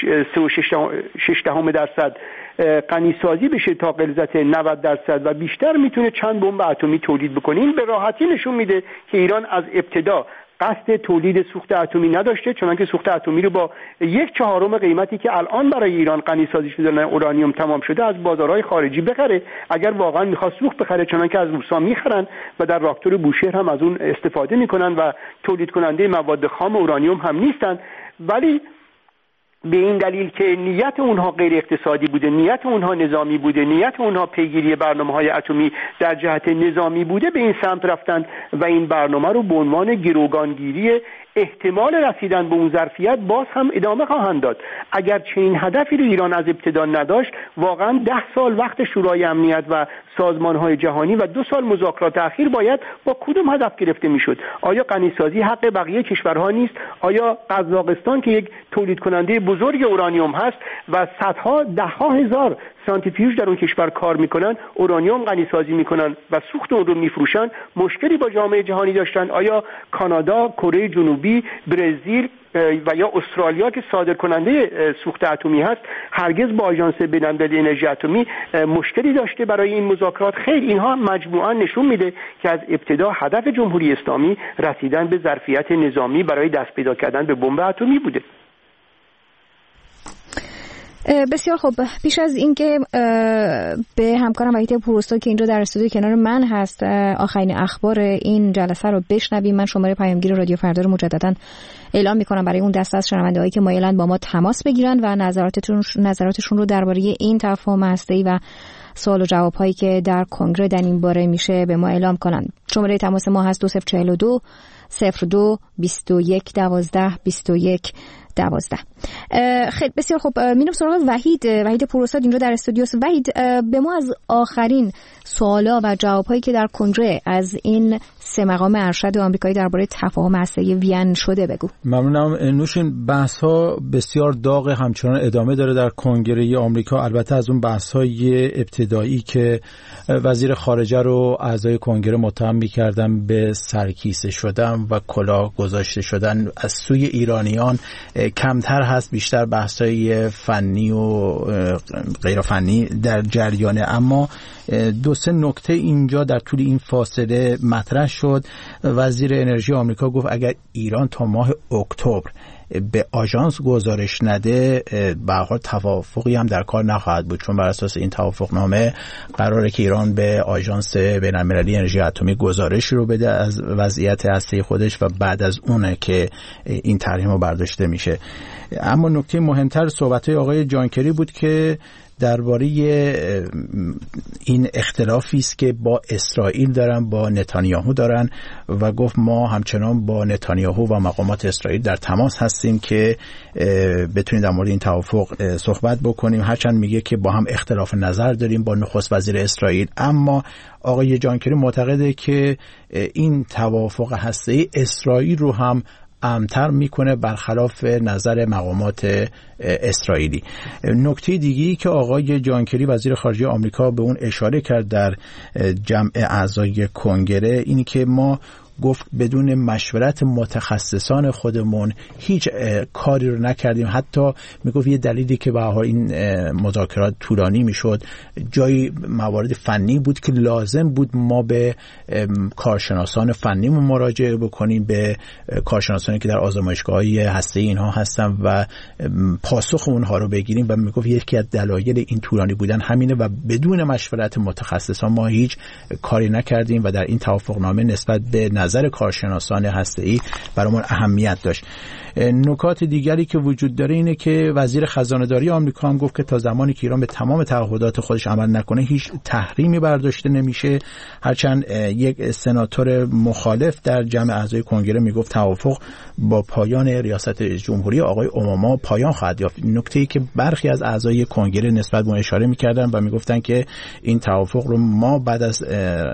Speaker 1: 36.6% غنی سازی بشه تا غلظت 90% و بیشتر، میتونه چند بمب اتمی تولید بکنه. این به راحتی نشون میده که ایران از ابتدا قصد تولید سوخت اتمی نداشته، چنانکه سوخت اتمی رو با 1/4 قیمتی که الان برای ایران غنی سازی شده اورانیوم تمام شده از بازارهای خارجی بخره. اگر واقعا میخواد سوخت بخره، چنانکه از روسا میخرن و در راکتور بوشهر هم از اون استفاده میکنن و تولید کننده مواد خام اورانیوم هم نیستن، ولی به این دلیل که نیت اونها غیر اقتصادی بوده، نیت اونها نظامی بوده، نیت اونها پیگیری برنامه‌های اتمی در جهت نظامی بوده، به این سمت رفتن و این برنامه رو به عنوان گروگانگیری احتمال رسیدن به اون ظرفیت باز هم ادامه خواهند داد. اگر چنین هدفی رو ایران از ابتدا نداشت، واقعا 10 سال وقت شورای امنیت و سازمان‌های جهانی و 2 سال مذاکرات اخیر باید با کدوم هدف گرفته میشد؟ آیا غنیسازی حق بقیه کشورها نیست؟ آیا قزاقستان که یک تولید کننده بزرگ اورانیوم هست و صدها ده‌ها هزار سانتریفیوژ در اون کشور کار میکنن، اورانیوم غنیسازی میکنن و سوخت اون رو میفروشن، مشکلی با جامعه جهانی داشتن؟ آیا کانادا، کره جنوبی، برزیل و یا استرالیا که صادر کننده سوخت اتمی هست هرگز با آژانس بین‌المللی انرژی اتمی مشکلی داشته برای این مذاکرات؟ خیر، اینها مجموعاً نشون میده که از ابتدا هدف جمهوری اسلامی رسیدن به ظرفیت نظامی برای دست پیدا کردن به بمب اتمی بوده.
Speaker 12: بسیار خوب. پیش از اینکه به همکارم وحید پوروستا که اینجا در استودیو کنار من هست آخرین اخبار این جلسه رو بشنویم، من شماره پیامگیر رادیو فردا رو مجددا اعلام میکنم برای اون دسته از شنونده‌هایی که مایلن با ما تماس بگیرن و نظراتشون رو درباره این تفاهم هسته‌ای و سوال و جواب هایی که در کنگره در این باره میشه به ما اعلام کنن. شماره تماس ما هست 2042 02 21 12 21 12. خیلی بسیار خوب. میرم سراغ وحید پوروستاد اینجا در استودیوس. وحید، به ما از آخرین سوالا و جوابهایی که در کنگره از این 3 مقام ارشد آمریکایی درباره تفاهم هسته‌ای وین شده بگو.
Speaker 14: ممنونم. نوشین، بحث‌ها بسیار داغ، همچنان ادامه داره در کنگره آمریکا. البته از اون بحث‌های ابتدایی که وزیر خارجه رو اعضای کنگره متهم می‌کردن به سرکیسه شدن و کلاه گذاشته شدن از سوی ایرانیان کمتر هست، بیشتر بحث‌های فنی و غیر فنی در جریانه. اما 2-3 نکته اینجا در طول این فاصله مطرح شد. وزیر انرژی آمریکا گفت اگر ایران تا ماه اکتبر به آژانس گزارش نده، به هر حال توافقی هم در کار نخواهد بود، چون بر اساس این توافقنامه قراره که ایران به آژانس بین‌المللی انرژی اتمی گزارش رو بده از وضعیت هسته‌ای خودش و بعد از اونه که این تحریم برداشته میشه. اما نکته مهمتر صحبت‌های آقای جان کری بود که درباره این اختلافی است که با اسرائیل دارن، با نتانیاهو دارن، و گفت ما همچنان با نتانیاهو و مقامات اسرائیل در تماس هستیم که بتونیم در مورد این توافق صحبت بکنیم. هرچند میگه که با هم اختلاف نظر داریم با نخست وزیر اسرائیل، اما آقای جان کری معتقده که این توافق هسته‌ای اسرائیل رو هم امتر میکنه برخلاف نظر مقامات اسرائیلی. نکته دیگی که آقای جان کری وزیر خارجه آمریکا به اون اشاره کرد در جمع اعضای کنگره اینی که ما گفت بدون مشورت متخصصان خودمون هیچ کاری رو نکردیم. حتی میگفت یه دلیلی که به این مذاکرات طولانی میشد جای موارد فنی بود که لازم بود ما به کارشناسان فنیمون مراجعه بکنیم، به کارشناسانی که در آزمایشگاه‌های هسته‌ای اینها هستن و پاسخ اونها رو بگیریم. و میگفت یکی از دلایل این طولانی بودن همینه و بدون مشورت متخصصان ما هیچ کاری نکردیم و در این توافقنامه نسبت به نظر کارشناسان هسته‌ای برامون اهمیت داشت. نکات دیگری که وجود داره اینه که وزیر خزانه‌داری آمریکا هم گفت که تا زمانی که ایران به تمام تعهدات خودش عمل نکنه هیچ تحریمی برداشته نمیشه. هرچند یک سناتور مخالف در جمع اعضای کنگره میگفت توافق با پایان ریاست جمهوری آقای اوباما پایان خواهد یافت. نکته‌ای که برخی از اعضای کنگره نسبت به اون اشاره می‌کردن و میگفتن که این توافق رو ما بعد از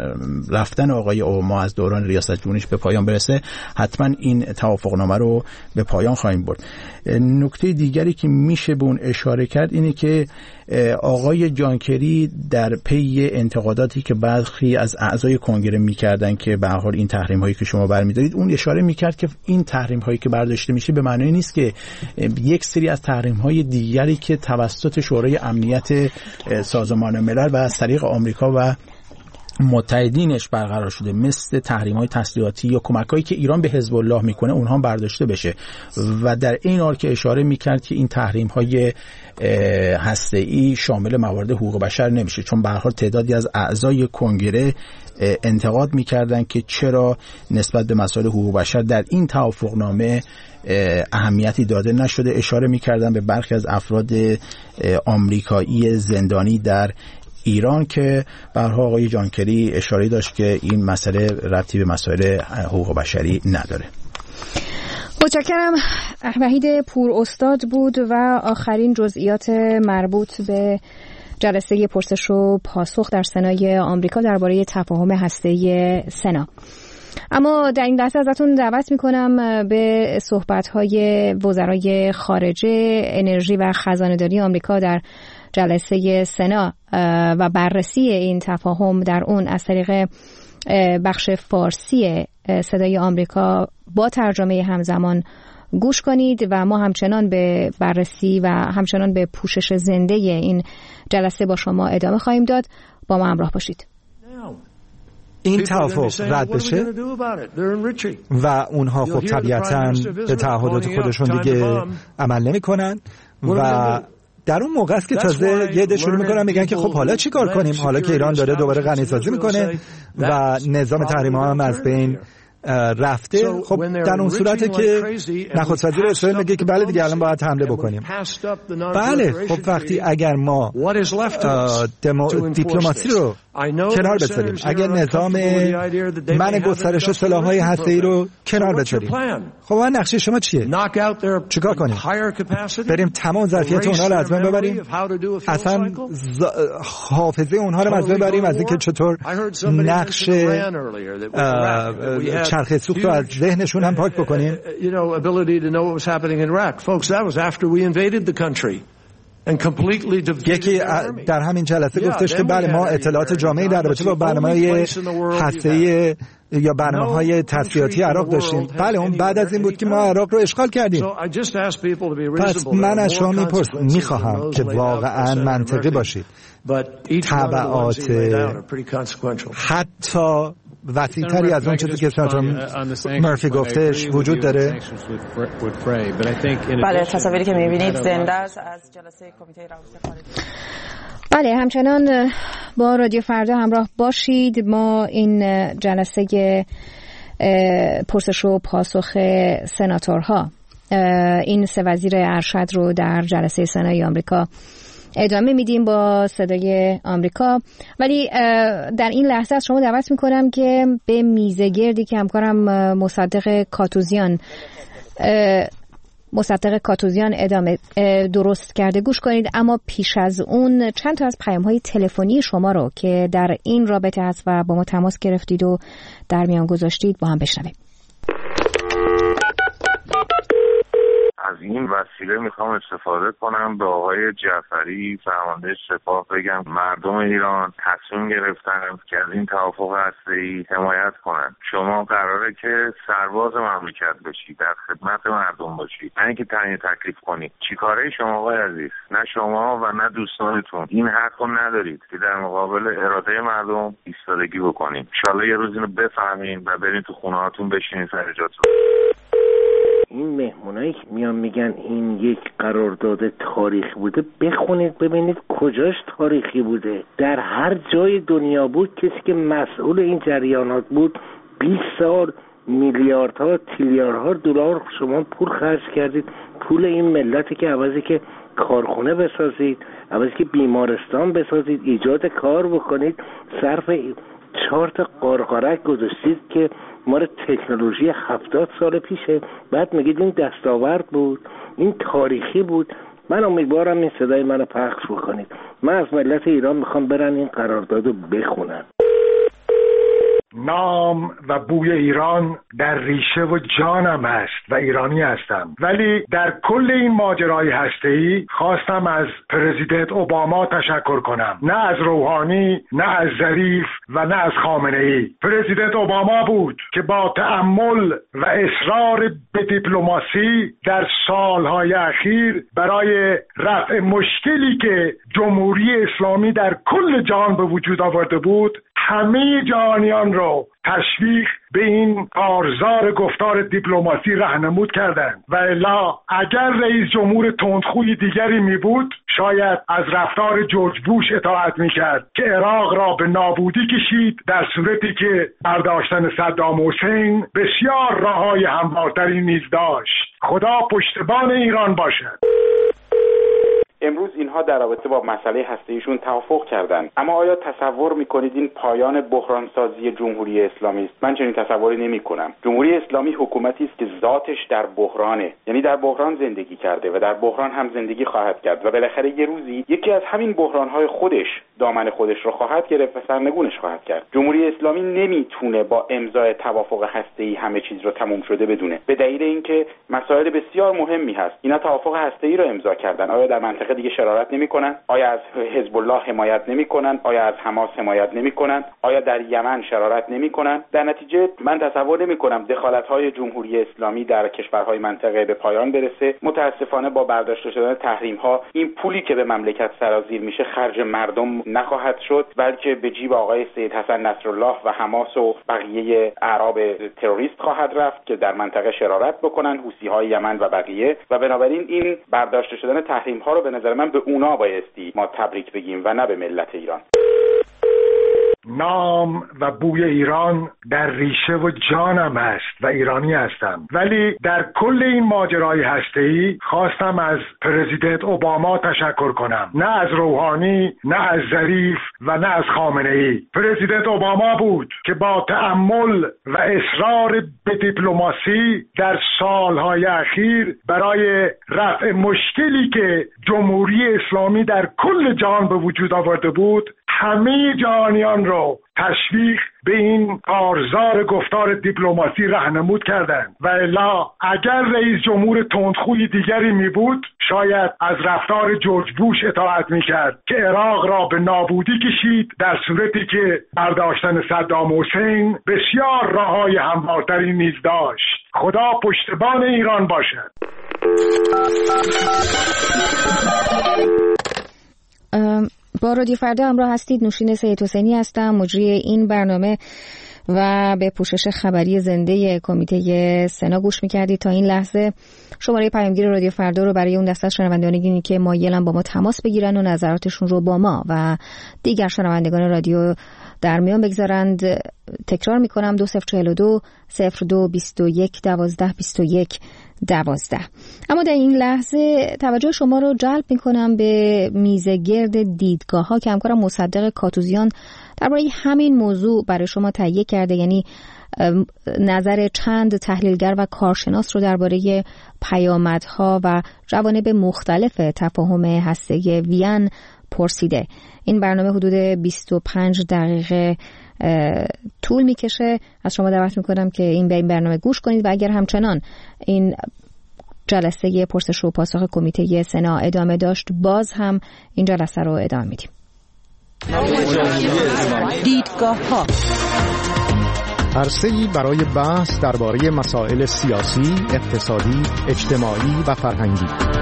Speaker 14: رفتن آقای اوباما از دوران ریاست جمهوریش به پایان برسه حتما این توافقنامه رو به پایان خواهیم برد. نکته دیگری که میشه به اون اشاره کرد اینه که آقای جان کری در پی انتقاداتی که برخی از اعضای کنگره میکردن که به هر حال این تحریم هایی که شما برمی‌دارید، اون اشاره میکرد که این تحریم هایی که برداشته میشه به معنی نیست که یک سری از تحریم های دیگری که توسط شورای امنیت سازمان ملل و از طریق آمریکا و متحدینش برقرار شده مثل تحریم‌های تسلیحاتی یا کمک‌هایی که ایران به حزب الله میکنه اونها برداشته بشه. و در این حال که اشاره میکرد که این تحریم‌های هسته‌ای شامل موارد حقوق بشر نمیشه، چون به هر حال تعدادی از اعضای کنگره انتقاد میکردن که چرا نسبت به مسائل حقوق بشر در این توافقنامه اهمیتی داده نشده. اشاره میکردن به برخی از افراد آمریکایی زندانی در ایران که برها آقای جان کری اشاره داشت که این مسئله ربطی به مسائل حقوق بشری نداره.
Speaker 12: متشکرم. وحید پور استاد بود و آخرین جزئیات مربوط به جلسه پرسش و پاسخ در سنای آمریکا درباره تفاهم هسته‌ای سنا. اما در این لحظه ازتون دعوت میکنم به صحبت‌های وزرای خارجه، انرژی و خزانه‌داری آمریکا در جلسه سنا و بررسی این تفاهم در اون از طریق بخش فارسی صدای آمریکا با ترجمه همزمان گوش کنید و ما همچنان به بررسی و همچنان به پوشش زنده این جلسه با شما ادامه خواهیم داد. با ما همراه باشید.
Speaker 15: این توافق رد بشه و اونها خب طبیعتاً به تعهدات خودشون دیگه عمل نمی کنن و در اون موقع است که تازه یه عده شروع میکنن میگن که خب حالا چی کار کنیم، حالا که ایران داره دوباره غنیسازی میکنه و نظام تحریم‌ها هم از بین رفته. خب در اون صورته که نخست وزیر اسرائیل میگه که بله دیگه الان باید حمله بکنیم. بله خب وقتی اگر ما دیپلماسی رو کنار بذاریم، اگر نظام منع گسترش سلاح‌های هسته‌ای رو کنار بذاریم، خب اون نقشه شما چیه؟ چیکار کنیم؟ بریم تمام ظرفیت اونها رو از بین ببریم، اصلا حافظه اونها رو از بین ببریم از اینکه چطور نقش چرخه سوخت رو از ذهنشون هم پاک بکنیم. یکی در همین جلسه گفتش که بله ما اطلاعات جامعی در رابطه با برنامه‌های هسته‌ای یا برنامه‌های تسلیحاتی عراق داشتیم. بله اون بعد از این بود که ما عراق رو اشغال کردیم. پس من از شما میخواهم که واقعا منطقی باشید. تبعات حتی وسیع‌تری از اون چیزی که سناتور مرفی گفتش وجود داره.
Speaker 16: بله تصاویری که می‌بینید زنده است از جلسه کمیته روابط خارجه.
Speaker 12: بله همچنان با رادیو فردا همراه باشید. ما این جلسه پرسش و پاسخ سناتورها، این سه وزیر ارشد رو در جلسه سنای آمریکا ادامه میدیم با صدای آمریکا. ولی در این لحظه از شما دعوت میکنم که به میزه گردی که همکارم مصدق کاتوزیان ادامه درست کرده گوش کنید. اما پیش از اون چند تا از پیام‌های تلفنی شما رو که در این رابطه هست و با ما تماس گرفتید و در میان گذاشتید با هم بشنویم.
Speaker 17: از این وسیله میخوام استفاده کنم به آقای جعفری فرمانده سپاه بگم مردم ایران تصمیم گرفتن که از این توافق هسته‌ای حمایت کنن. شما قراره که سرباز مملکت باشی، در خدمت مردم باشی، نه اینکه تعیین تکلیف کنی. چیکاره شما آقای عزیز؟ نه شما و نه دوستانتون این حقو ندارید که در مقابل اراده مردم ایستادگی بکنید. ان شاءالله یه روز اینو بفهمین و برین تو خونه‌هاتون بشینین سر جاتون.
Speaker 18: این مهمونایی که میان میگن این یک قرارداد تاریخی بوده، بخونید ببینید کجاش تاریخی بوده. در هر جای دنیا بود کسی که مسئول این جریانات بود 20 سال میلیاردها تریلیاردها دلار شما پول خرج کردید، پول این ملتی که عوضی که کارخونه بسازید، عوضی که بیمارستان بسازید، ایجاد کار بکنید، صرف 4 تا قارقارک گذاشتید که مال تکنولوژی 70 سال پیشه. بعد میگید این دستاورد بود، این تاریخی بود. من امیدوارم این صدای منو پخش بکنید. من از ملت ایران میخوام برن این قراردادو بخونن.
Speaker 19: نام و بوی ایران در ریشه و جانم است و ایرانی هستم، ولی در کل این ماجرای هسته‌ای خواستم از پرزیدنت اوباما تشکر کنم، نه از روحانی، نه از ظریف و نه از خامنه‌ای. پرزیدنت اوباما بود که با تأمل و اصرار به دیپلماسی در سالهای اخیر برای رفع مشکلی که جمهوری اسلامی در کل جهان به وجود آورده بود همه جهانیان رو تشویق به این کارزار گفتار دیپلماسی راهنمود کردند و الا اگر رئیس جمهور تندخوی دیگری می بود شاید از رفتار جورج بوش اطاعت می کرد که عراق را به نابودی کشید، در صورتی که برداشتن صدام حسین بسیار راههای هموارتری نیز داشت. خدا پشتبان ایران باشد.
Speaker 20: امروز اینها در رابطه با مسئله هسته‌ایشون توافق کردند، اما آیا تصور میکنید این پایان بحرانسازی جمهوری اسلامی است؟ من چنین تصوری نمیکنم. جمهوری اسلامی حکومتی است که ذاتش در بحرانه، یعنی در بحران زندگی کرده و در بحران هم زندگی خواهد کرد و بالاخره یه روزی یکی از همین بحران‌های خودش دامن خودش رو خواهد گرفت و سرنگونش خواهد کرد. جمهوری اسلامی نمیتونه با امضای توافق هسته‌ای همه چیز رو تموم شده بدونه، به دلیل اینکه مسائل بسیار مهمی هست. اینا توافق هسته‌ای رو امضا کردن، آیا در منطقه دیگه شرارت نمیکنن؟ آیا از حزب الله حمایت نمیکنن؟ آیا از حماس حمایت نمیکنن؟ آیا در یمن شرارت نمیکنن؟ در نتیجه من تصور نمیکنم دخالت‌های جمهوری اسلامی در کشورهای منطقه به پایان برسه. متاسفانه با برداشته شدن تحریم‌ها این پولی که به مملکت سرازیر میشه خرج مردم نخواهد شد، بلکه به جیب آقای سید حسن نصرالله و حماس و بقیه اعراب تروریست خواهد رفت که در منطقه شرارت بکنن، حوثی‌های یمن و بقیه. و بنابراین این برداشته شدن تحریم‌ها رو به نظر من به اونا بایستی ما تبریک بگیم و نه به ملت ایران.
Speaker 19: نام و بوی ایران در ریشه و جانم است و ایرانی هستم، ولی در کل این ماجرای هسته‌ای خواستم از پرزیدنت اوباما تشکر کنم، نه از روحانی، نه از ظریف و نه از خامنه‌ای. پرزیدنت اوباما بود که با تأمل و اصرار به دیپلماسی در سالهای اخیر برای رفع مشکلی که جمهوری اسلامی در کل جهان به وجود آورده بود همه جهانیان رو تشویق به این کارزار گفتار دیپلماسی راهنمود کردند و الا اگر رئیس جمهور تندخوی دیگری می بود شاید از رفتار جورج بوش اطاعت می کرد که عراق را به نابودی کشید، در صورتی که برداشتن صدام حسین بسیار راههای هموارتری نیز داشت. خدا پشتبان ایران باشد.
Speaker 12: با رادیو فردا همراه هستید. نوشین سید حسینی هستم، مجری این برنامه و به پوشش خبری زنده کمیته سنا گوش می‌کردید. تا این لحظه شماره پیامگیر رادیو فردا رو برای اون دسته از شنوندگانی که مایلن با ما تماس بگیرن و نظراتشون رو با ما و دیگر شنوندگان رادیو در میان بگذارند تکرار میکنم 2042 02 21 12 21 12. اما در این لحظه توجه شما رو جلب میکنم به میزه گرد دیدگاه ها که همکارم مصدق کاتوزیان درباره همین موضوع برای شما تهیه کرده، یعنی نظر چند تحلیلگر و کارشناس رو درباره پیامدها و جوانب مختلف تفاهم هسته‌ای وین پرسیده. این برنامه حدود 25 دقیقه طول میکشه. از شما دعوت میکنم که به این برنامه گوش کنید و اگر همچنان این جلسه پرسش و پاسخ کمیته سنا ادامه داشت. باز هم این جلسه رو ادامه میدیم.
Speaker 21: دیدگاه‌ها عرصه‌ای برای بحث درباره مسائل سیاسی، اقتصادی، اجتماعی و فرهنگی.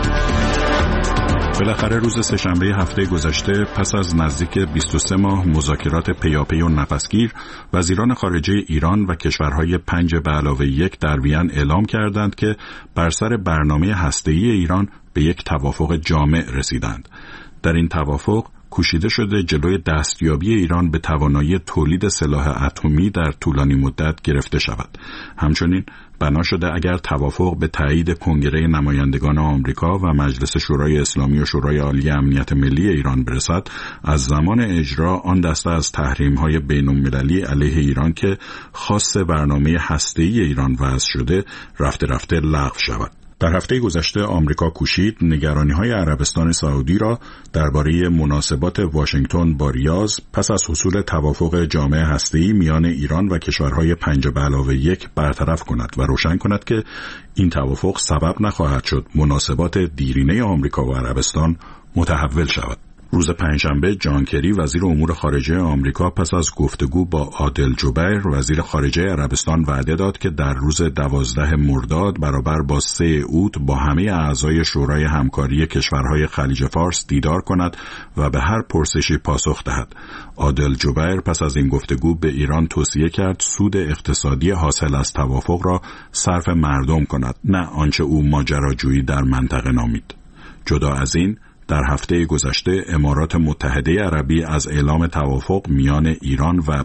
Speaker 22: بالاخره روز سه‌شنبه هفته گذشته پس از نزدیک 23 ماه مذاکرات پیاپی و نفسگیر، وزیران خارجه ایران و کشورهای 5+1 در وین اعلام کردند که بر سر برنامه هسته‌ای ایران به یک توافق جامع رسیدند. در این توافق کوشیده شده جلوی دستیابی ایران به توانایی تولید سلاح اتمی در طولانی مدت گرفته شود. همچنین بنا شده اگر توافق به تایید کنگره نمایندگان آمریکا و مجلس شورای اسلامی و شورای عالی امنیت ملی ایران برسد، از زمان اجرا آن دسته از تحریم‌های بین‌المللی علیه ایران که خاص برنامه هسته‌ای ایران وضع شده رفته رفته لغو شود. در هفته گذشته آمریکا کوشید نگرانی‌های عربستان سعودی را درباره مناسبات واشنگتن با ریاض پس از حصول توافق جامع هسته‌ای میان ایران و کشورهای 5+1 برطرف کند و روشن کند که این توافق سبب نخواهد شد مناسبات دیرینه آمریکا و عربستان متحول شود. روز پنجشنبه جان کری وزیر امور خارجه آمریکا پس از گفتگو با عادل جبیر وزیر خارجه عربستان وعده داد که در روز 12 مرداد برابر با 3 اوت با همه اعضای شورای همکاری کشورهای خلیج فارس دیدار کند و به هر پرسشی پاسخ دهد. عادل جبیر پس از این گفتگو به ایران توصیه کرد سود اقتصادی حاصل از توافق را صرف مردم کند، نه آنچه او ماجراجویی در منطقه نامید. جدا از این، در هفته گذشته امارات متحده عربی از اعلام توافق میان ایران و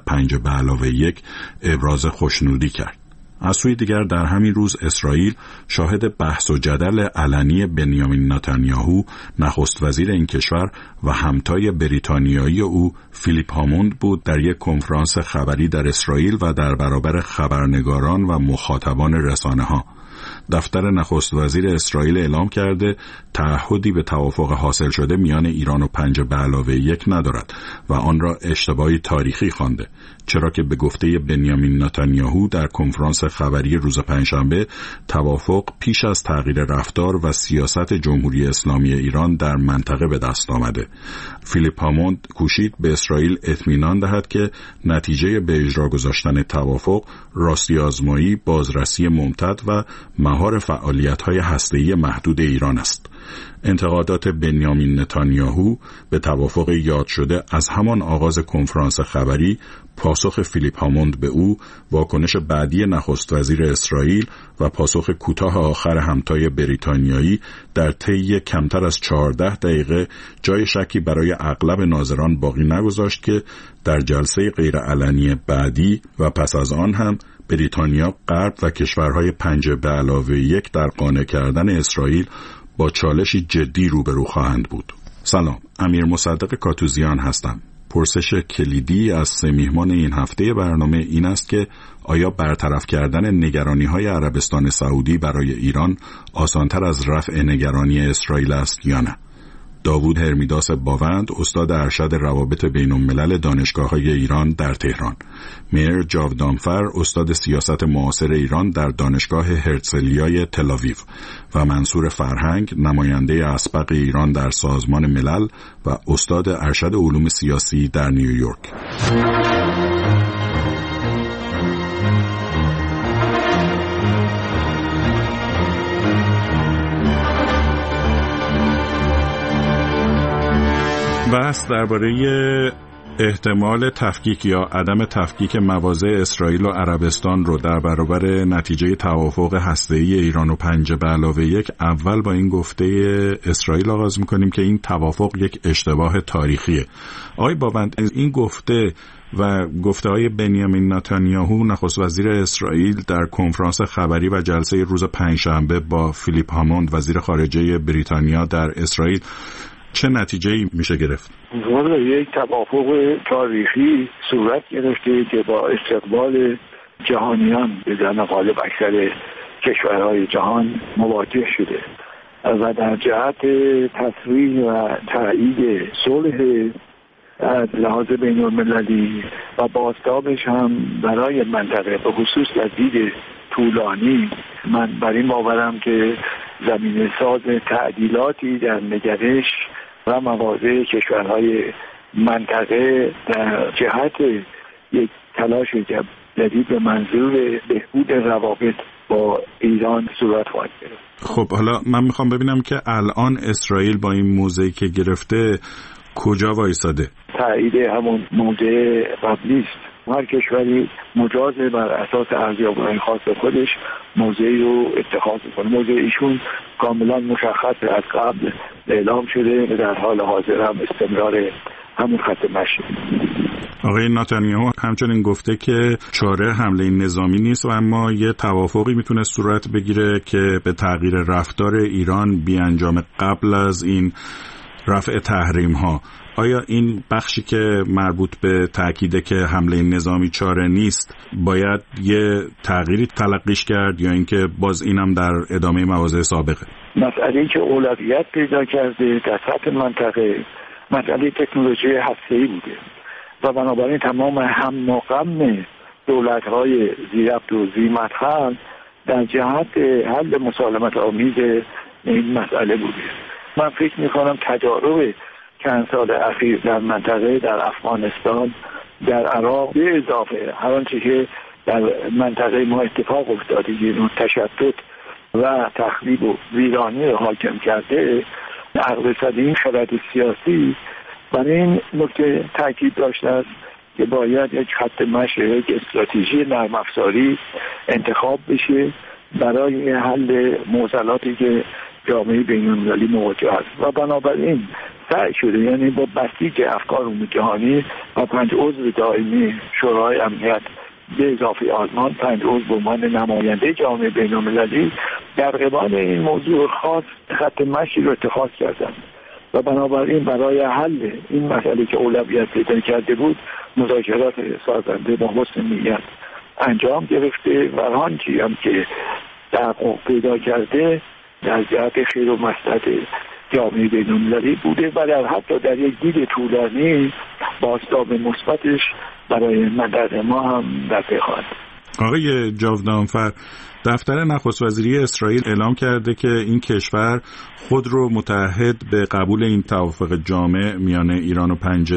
Speaker 22: 5+1 ابراز خوشنودی کرد. از سوی دیگر در همین روز اسرائیل شاهد بحث و جدل علنی بنیامین نتانیاهو نخست وزیر این کشور و همتای بریتانیایی او فیلیپ هاموند بود در یک کنفرانس خبری در اسرائیل و در برابر خبرنگاران و مخاطبان رسانه‌ها. دفتر نخست وزیر اسرائیل اعلام کرده تعهدی به توافق حاصل شده میان ایران و 5+1 ندارد و آن را اشتباهی تاریخی خوانده، چرا که به گفته بنیامین نتانیاهو در کنفرانس خبری روز پنجشنبه توافق پیش از تغییر رفتار و سیاست جمهوری اسلامی ایران در منطقه به دست آمده. فیلیپ هاموند کوشید به اسرائیل اطمینان دهد که نتیجه به اجرا گذاشتن توافق راستی آزمایی، بازرسی ممتد و مهار فعالیت‌های هسته‌ای محدود ایران است. انتقادات بنیامین نتانیاهو به توافق یاد شده از همان آغاز کنفرانس خبری، پاسخ فیلیپ هاموند به او، واکنش بعدی نخست وزیر اسرائیل و پاسخ کوتاه آخر همتای بریتانیایی در طی کمتر از 14 دقیقه جای شکی برای اغلب ناظران باقی نگذاشت که در جلسه غیرعلنی بعدی و پس از آن هم بریتانیا، غرب و کشورهای 5+1 در قانع کردن اسرائیل با چالشی جدی روبرو خواهند بود. سلام، امیر مصدق کاتوزیان هستم. پرسش کلیدی از 3 میهمان این هفته برنامه این است که آیا برطرف کردن نگرانی‌های عربستان سعودی برای ایران آسان‌تر از رفع نگرانی اسرائیل است یا نه؟ داوود هرمیداس باوند، استاد ارشد روابط بین‌الملل دانشگاه‌های ایران در تهران. میر جاودانفر، استاد سیاست معاصر ایران در دانشگاه هرتزلیای تل‌آویو و منصور فرهنگ، نماینده اسبق ایران در سازمان ملل و استاد ارشد علوم سیاسی در نیویورک. بحث درباره احتمال تفکیک یا عدم تفکیک مواضع اسرائیل و عربستان رو در برابر نتیجه توافق هسته‌ای ایران و 5+1 اول با این گفته اسرائیل آغاز می‌کنیم که این توافق یک اشتباه تاریخیه. آقای باوند، این گفته و گفته‌های بنیامین نتانیاهو نخست وزیر اسرائیل در کنفرانس خبری و جلسه روز پنجشنبه با فیلیپ هاموند وزیر خارجه بریتانیا در اسرائیل چه نتیجه‌ای میشه گرفت؟
Speaker 6: والا یک توافق تاریخی صورت گرفته که با استقبال جهانیان به زن غالب اکثر کشورهای جهان مواجه شده و در جهت تصریح و تایید صلح از لحاظ بین‌المللی و بازتابش هم برای منطقه به خصوص در دید طولانی، من بر این باورم که زمینه ساز تعدیلاتی در نگرش و مواضع کشورهای منطقه در جهت یک تلاش جدید به منظور بهبود روابط با ایران صورت خواهد گرفت.
Speaker 22: خب حالا من میخوام ببینم که الان اسرائیل با این موضعی که گرفته کجا وایساده؟
Speaker 6: تایید همون موضع قبلی است. هر کشوری مجاز بر اساس ارزیابی‌های خاص خودش موضعی رو اتخاذ کنه. موضع ایشون کاملا مشخص از قبل اعلام شده و در حال حاضر هم استمرار همون خط مشی.
Speaker 22: آقای نتانیاهو همچنین گفته که چاره حمله نظامی نیست و اما یه توافقی میتونه صورت بگیره که به تغییر رفتار ایران بیانجام قبل از این رفع تحریم ها. آیا این بخشی که مربوط به تأکیده که حمله نظامی چاره نیست باید یه تغییری تلقیش کرد یا اینکه باز اینم در ادامه مواضع سابقه؟
Speaker 6: مسئله‌ای که اولویت پیدا کرده در سطح منطقه مسئله تکنولوژی هسته‌ای بوده و بنابراین تمام هم و غم دولت‌های ذی‌ربط و ذی‌مدخل در جهت حل مسالمت آمیز این مسئله بوده. من فکر می‌کنم تجارب چند سال اخیر در منطقه، در افغانستان، در عراق به اضافه هر آنچه که در منطقه ما اتفاق افتاده یه تشدد و تخریب و ویرانی حاکم کرده، عقب صدی خرد سیاسی برای این نکته تاکید داشته است که باید یک خط مشی، یک استراتژی نرم افزاری انتخاب بشه برای حل معضلاتی که جامعه بین‌المللی مواجه است و بنابراین سعی شده، یعنی با بسیج افکار عمومی جهانی و 5 عضو دائمی شورای امنیت به اضافه آلمان 5 عضو به عنوان نماینده جامعه بین‌المللی در قبال این موضوع خاص خط مشی رو اتخاذ کردند و بنابراین برای حل این مسئله که اولویت پیدا کرده بود مذاکرات سازنده با حسن نیت انجام گرفته و آنچه هم که تحقق پیدا کرده در جهت خیر و مصلحت جامعه بین‌المللی بوده و در حتی در یک دید طولانی بازتاب مثبتش برای منطقه ما هم در پی خواهد.
Speaker 22: آقای جاودانفر، دفتر نخست وزیری اسرائیل اعلام کرده که این کشور خود رو متعهد به قبول این توافق جامع میان ایران و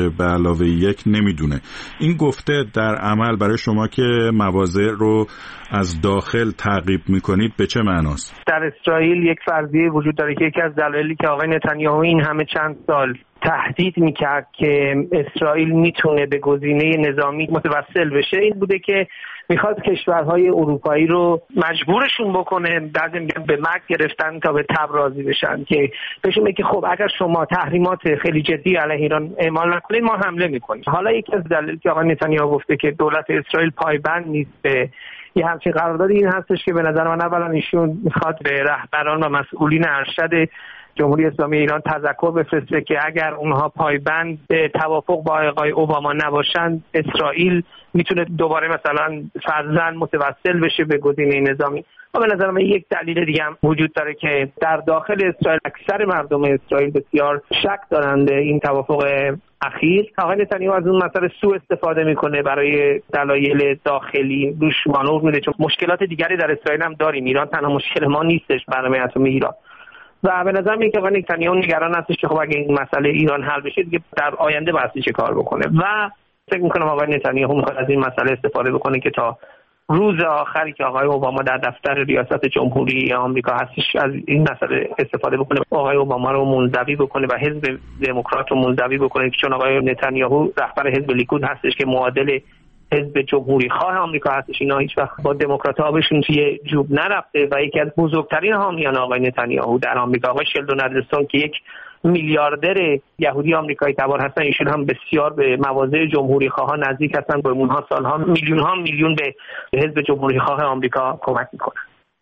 Speaker 22: 5+1 نمیدونه. این گفته در عمل برای شما که مواضع رو از داخل تعقیب میکنید به چه معناست؟
Speaker 2: در اسرائیل یک فرضیه وجود داره که یکی از دلایلی که آقای نتانیاهو این همه چند سال تهدید میکرد که اسرائیل میتونه به گزینه نظامی متوسل بشه این بوده که میخواد کشورهای اروپایی رو مجبورشون بکنه در ضمن به مرگ گرفتن تا به تب راضی بشن که بهشون بگه خب اگر شما تحریمات خیلی جدی علیه ایران اعمال نکنید ما حمله میکنیم. حالا یکی از دلایلی که آقای نتانیاهو گفته که دولت اسرائیل پایبند نیست به یه همچین قراردادی این هستش که به نظر من اولا ایشون میخواد به رهبران و مسئولین ارشد جمهوری اسلامی ایران تذکر بفرسته که اگر اونها پایبند به توافق با آقای اوباما نباشند اسرائیل میتونه دوباره مثلا فرضاً متوسل بشه به گزینه نظامی. و به نظر من یک دلیل دیگه هم وجود داره که در داخل اسرائیل اکثر مردم اسرائیل بسیار شک دارند این توافق اخیر. آقای نتانیاهو از اون مسئله سوء استفاده میکنه برای دلایل داخلی روش مانور میده، چون مشکلات دیگری در اسرائیل هم داریم. ایران تنها مشکل ما نیستش، برنامه اتمی ایران. و به نظر میاد که آقای نتانیاهو نگران هستش که خب اگه این مسئله ایران حل بشه دیگه در آینده باید چه کار بکنه و فکر میکنم آقای نتانیاهو میخواد از این مسئله استفاده بکنه که تا روز آخری که آقای اوباما در دفتر ریاست جمهوری آمریکا هستش از این مسئله استفاده بکنه، آقای اوباما رو منزوی بکنه و حزب دموکرات رو منزوی بکنه، چون آقای نتانیاهو رهبر حزب لیکود هستش که معادل حزب جمهوری خواه آمریکا هستش. اینا هیچ وقت با دموکرات‌ها بهشون توی جوب نرفته و یکی از بزرگترین حامیان آقای نتانیاهو در آمریکا آقای شلدون ادلسون که یک میلیاردر یهودی آمریکایی تبار هستن، ایشون هم بسیار به مواضع جمهوری خواه نزدیک هستن، با اونها سالها میلیون به حزب جمهوری خواه آمریکا کمک میکنن.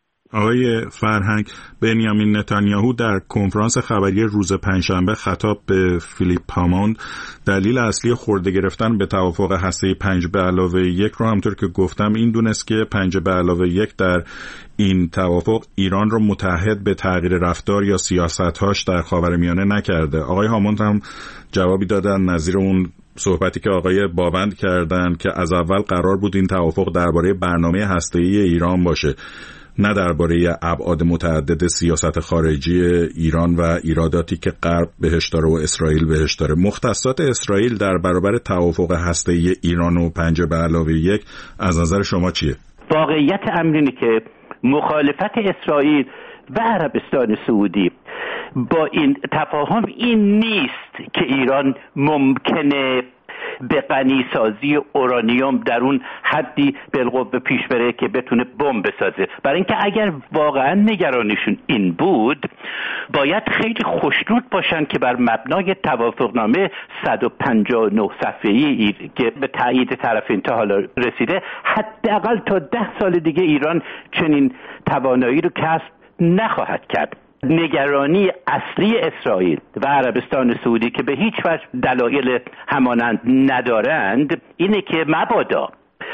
Speaker 22: آقای فرهنگ، بنیامین نتانیاهو در کنفرانس خبری روز پنجشنبه خطاب به فیلیپ هاموند دلیل اصلی خورده گرفتن به توافق هسته‌ای 5+1 رو همونطور که گفتم این دونست که 5+1 در این توافق ایران رو متعهد به تغییر رفتار یا سیاست‌هاش در خاورمیانه نکرده. آقای هاموند هم جوابی دادن نظیر اون صحبتی که آقای بابند کردن که از اول قرار بود این توافق درباره برنامه هسته‌ای ایران باشه نه درباره ابعاد متعدد سیاست خارجی ایران و ایراداتی که غرب بهش داره و اسرائیل بهش داره. مختصات اسرائیل در برابر توافق هسته‌ای ایران و 5+1 از نظر شما چیه؟
Speaker 4: واقعیت امر اینه که مخالفت اسرائیل و عربستان سعودی با این تفاهم این نیست که ایران ممکنه به غنیسازی اورانیوم در اون حدی بالقوه پیش بره که بتونه بمب بسازه. برای اینکه اگر واقعا نگرانیشون این بود باید خیلی خوشنود باشن که بر مبنای توافقنامه 159 صفحه‌ای که به تایید طرفین تا حالا رسیده حداقل تا 10 سال دیگه ایران چنین توانایی رو کسب نخواهد کرد. نگرانی اصلی اسرائیل و عربستان سعودی که به هیچ وجه دلایل همانند ندارند اینه که مبادا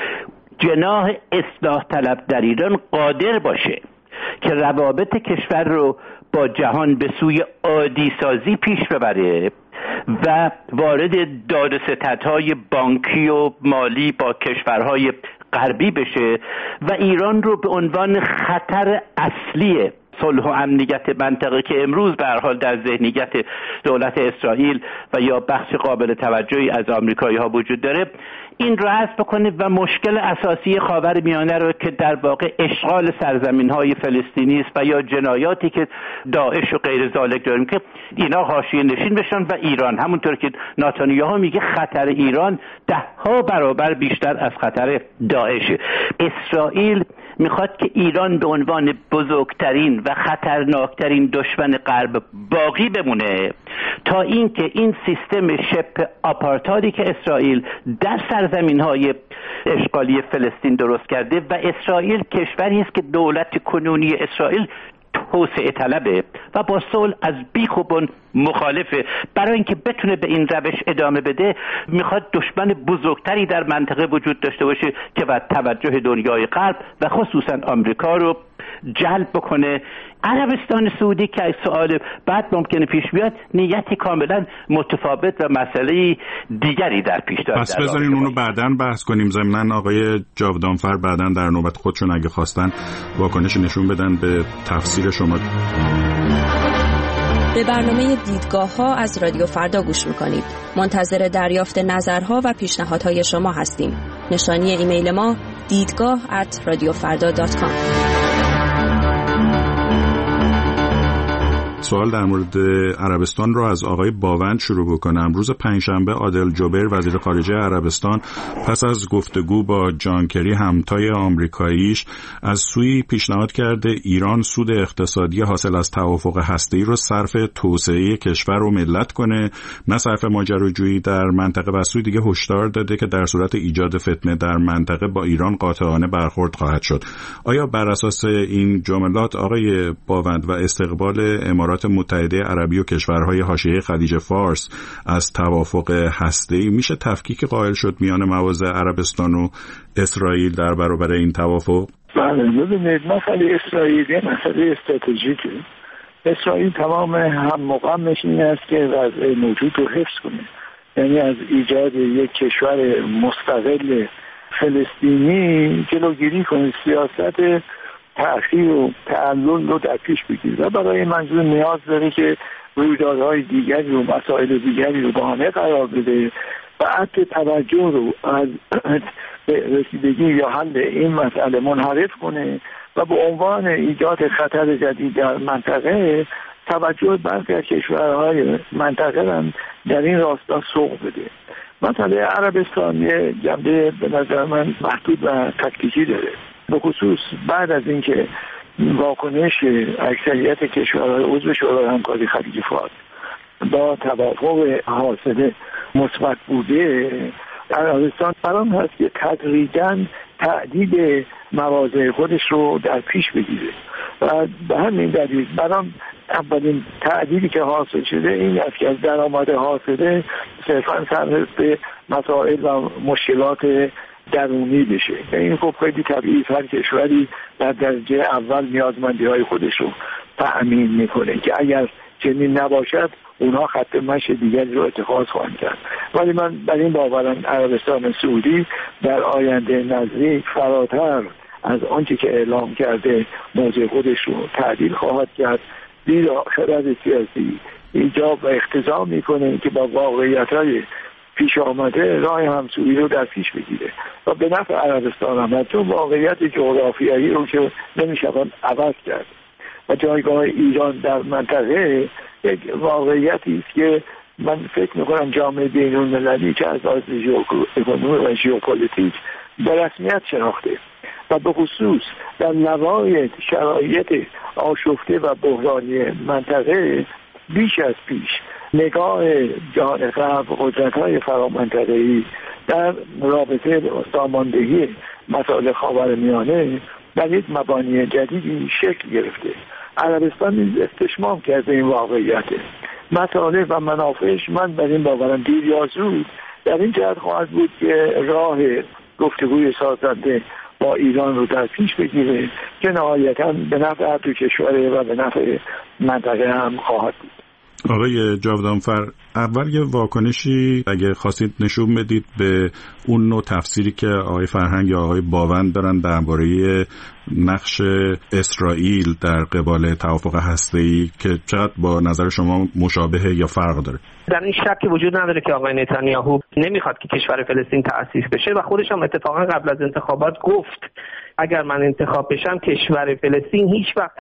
Speaker 4: جناح اصلاح طلب در ایران قادر باشه که روابط کشور رو با جهان به سوی عادی سازی پیش ببره و وارد داد و ستدهای بانکی و مالی با کشورهای غربی بشه و ایران رو به عنوان خطر اصلی صلح و امنیت منطقه که امروز به هر حال در ذهنیت دولت اسرائیل و یا بخش قابل توجهی از آمریکایی‌ها وجود داره این رو حذف بکنه و مشکل اساسی خاورمیانه رو که در واقع اشغال سرزمین‌های فلسطینی است و یا جنایاتی که داعش و غیر ذالک داریم که اینا حاشیه نشین بشن و ایران همونطور که نتانیاهو میگه خطر ایران 10 برابر بیشتر از خطر داعشه. اسرائیل میخواد که ایران به عنوان بزرگترین و خطرناکترین دشمن غرب باقی بمونه تا اینکه این سیستم شبه آپارتایدی که اسرائیل در سرزمین‌های اشغالی فلسطین درست کرده و اسرائیل کشوری است که دولت کنونی اسرائیل توسعه طلبه و با صلح از بیخ و بن مخالفه. برای اینکه بتونه به این روش ادامه بده میخواد دشمن بزرگتری در منطقه وجود داشته باشه که باید توجه دنیای غرب و خصوصا آمریکا رو جلب بکنه. عربستان سعودی که سوال بعد ممکنه پیش بیاد نیتی کاملا متفاوت و مسئله دیگری در پیش داره.
Speaker 22: پس بذارین اونو بعداً بحث کنیم. ضمناً آقای جاودانفر بعداً در نوبت خودشون اگه خواستن واکنش نشون بدن به تفسیر شما.
Speaker 5: به برنامه دیدگاه‌ها از رادیو فردا گوش می‌کنید. منتظر دریافت نظرها و پیشنهادهای شما هستیم. نشانی ایمیل ما دیدگاه@radiofarda.com.
Speaker 22: سوال در مورد عربستان رو از آقای باوند شروع بکنم. روز پنجشنبه عادل جبیر وزیر خارجه عربستان پس از گفتگو با جان کری همتای آمریکاییش از سوی پیشنهاد کرده ایران سود اقتصادی حاصل از توافق هسته‌ای رو صرف توسعه کشور و ملت کنه نه صرف ماجراجویی در منطقه و سوی دیگه هشدار داده که در صورت ایجاد فتنه در منطقه با ایران قاطعانه برخورد خواهد شد. آیا بر اساس این جملات آقای باوند و استقبال امارات متحده عربی و کشورهای حاشیه خلیج فارس از توافق هسته‌ای میشه تفکیک قائل شد میان مواضع عربستان و اسرائیل در برابر این توافق؟
Speaker 23: بله، ببینید مسئله اسرائیل یه مسئله استراتژیکه. اسرائیل تمام هم مقامش این است که وضع موجود رو حفظ کنه، یعنی از ایجاد یک کشور مستقل فلسطینی جلوگیری کنه، سیاست تأخیر و تعلل رو در پیش بگیره و برای منظور نیاز داره که رویدادهای دیگری و مسائل دیگری رو بهانه قرار بده و عطف توجه رو از رسیدگی یا حل این مسئله منحرف کنه و به عنوان ایجاد خطر جدید در منطقه توجه برخی از کشورهای منطقه هم در این راستا سوق بده. مسئله عربستان یه جنبه به نظر من محدود و تکتیکی داره، به خصوص بعد از اینکه واکنش اکثریت کشورهای عضو شورای همکاری خلیج فارس با توافق حاصل مثبت بوده، عربستان برام هست که تدریجاً تعدیل مواضع خودش رو در پیش بگیره و به همین دلیل برام اولین تعدیلی که حاصل شده این است که از درآمد حاصله صرفاً صرف به مسائل و مشکلات درونی بشه. این خب خیلی طبیعی هر کشوری در درجه اول نیازمندی‌های خودش رو تأمین میکنه که اگر چنین نباشد اونها خط مشی دیگری رو اتخاذ خواهند کرد. ولی من بر این باورم عربستان سعودی در آینده نزدیک فراتر از آنچه که اعلام کرده موضع خودش رو تعدیل خواهد کرد. زیرا خرد سیاسی ایجاب و اقتضا میکنه که با واقعیت‌های پیش آمده راه همسویی رو در پیش بگیره و به نفع عربستان هم، چون واقعیت جغرافیایی رو که نمیشود عوض کرد و جایگاه ایران در منطقه یک واقعیتی است که من فکر میکنم جامعه بین‌المللی که از لحاظ ژئواکونومی و ژئوپلیتیک به رسمیت شناخته و به خصوص در نوای شرایط آشفته و بحرانی منطقه بیش از پیش نگاه جهان غرب قدرت‌های فرامنطقه‌ای در رابطه ساماندهی مسائل خاورمیانه در یک مبانی جدیدی شکل گرفته. عربستان نیز استشمام کرده این واقعیت. مطالب و منافعش من بر این باورم دیر یا زود در این جهت خواهد بود که راه گفتگوی سازنده با ایران رو در پیش بگیره که نهایتاً به نفع هر دو کشوره و به نفع منطقه هم خواهد بود.
Speaker 22: آقای جاودانفر، اول یه واکنشی اگه خواستید نشون بدید به اون نوع تفسیری که آقای فرهنگ یا آقای باوند دارن درباره نقش اسرائیل در قبال توافق هسته‌ای که چقدر با نظر شما مشابه یا فرق داره؟
Speaker 2: در این شکی وجود نداره که آقای نتانیاهو نمیخواد که کشور فلسطین تأسیس بشه و خودش هم اتفاقا قبل از انتخابات گفت اگر من انتخاب بشم کشور فلسطین هیچ وقت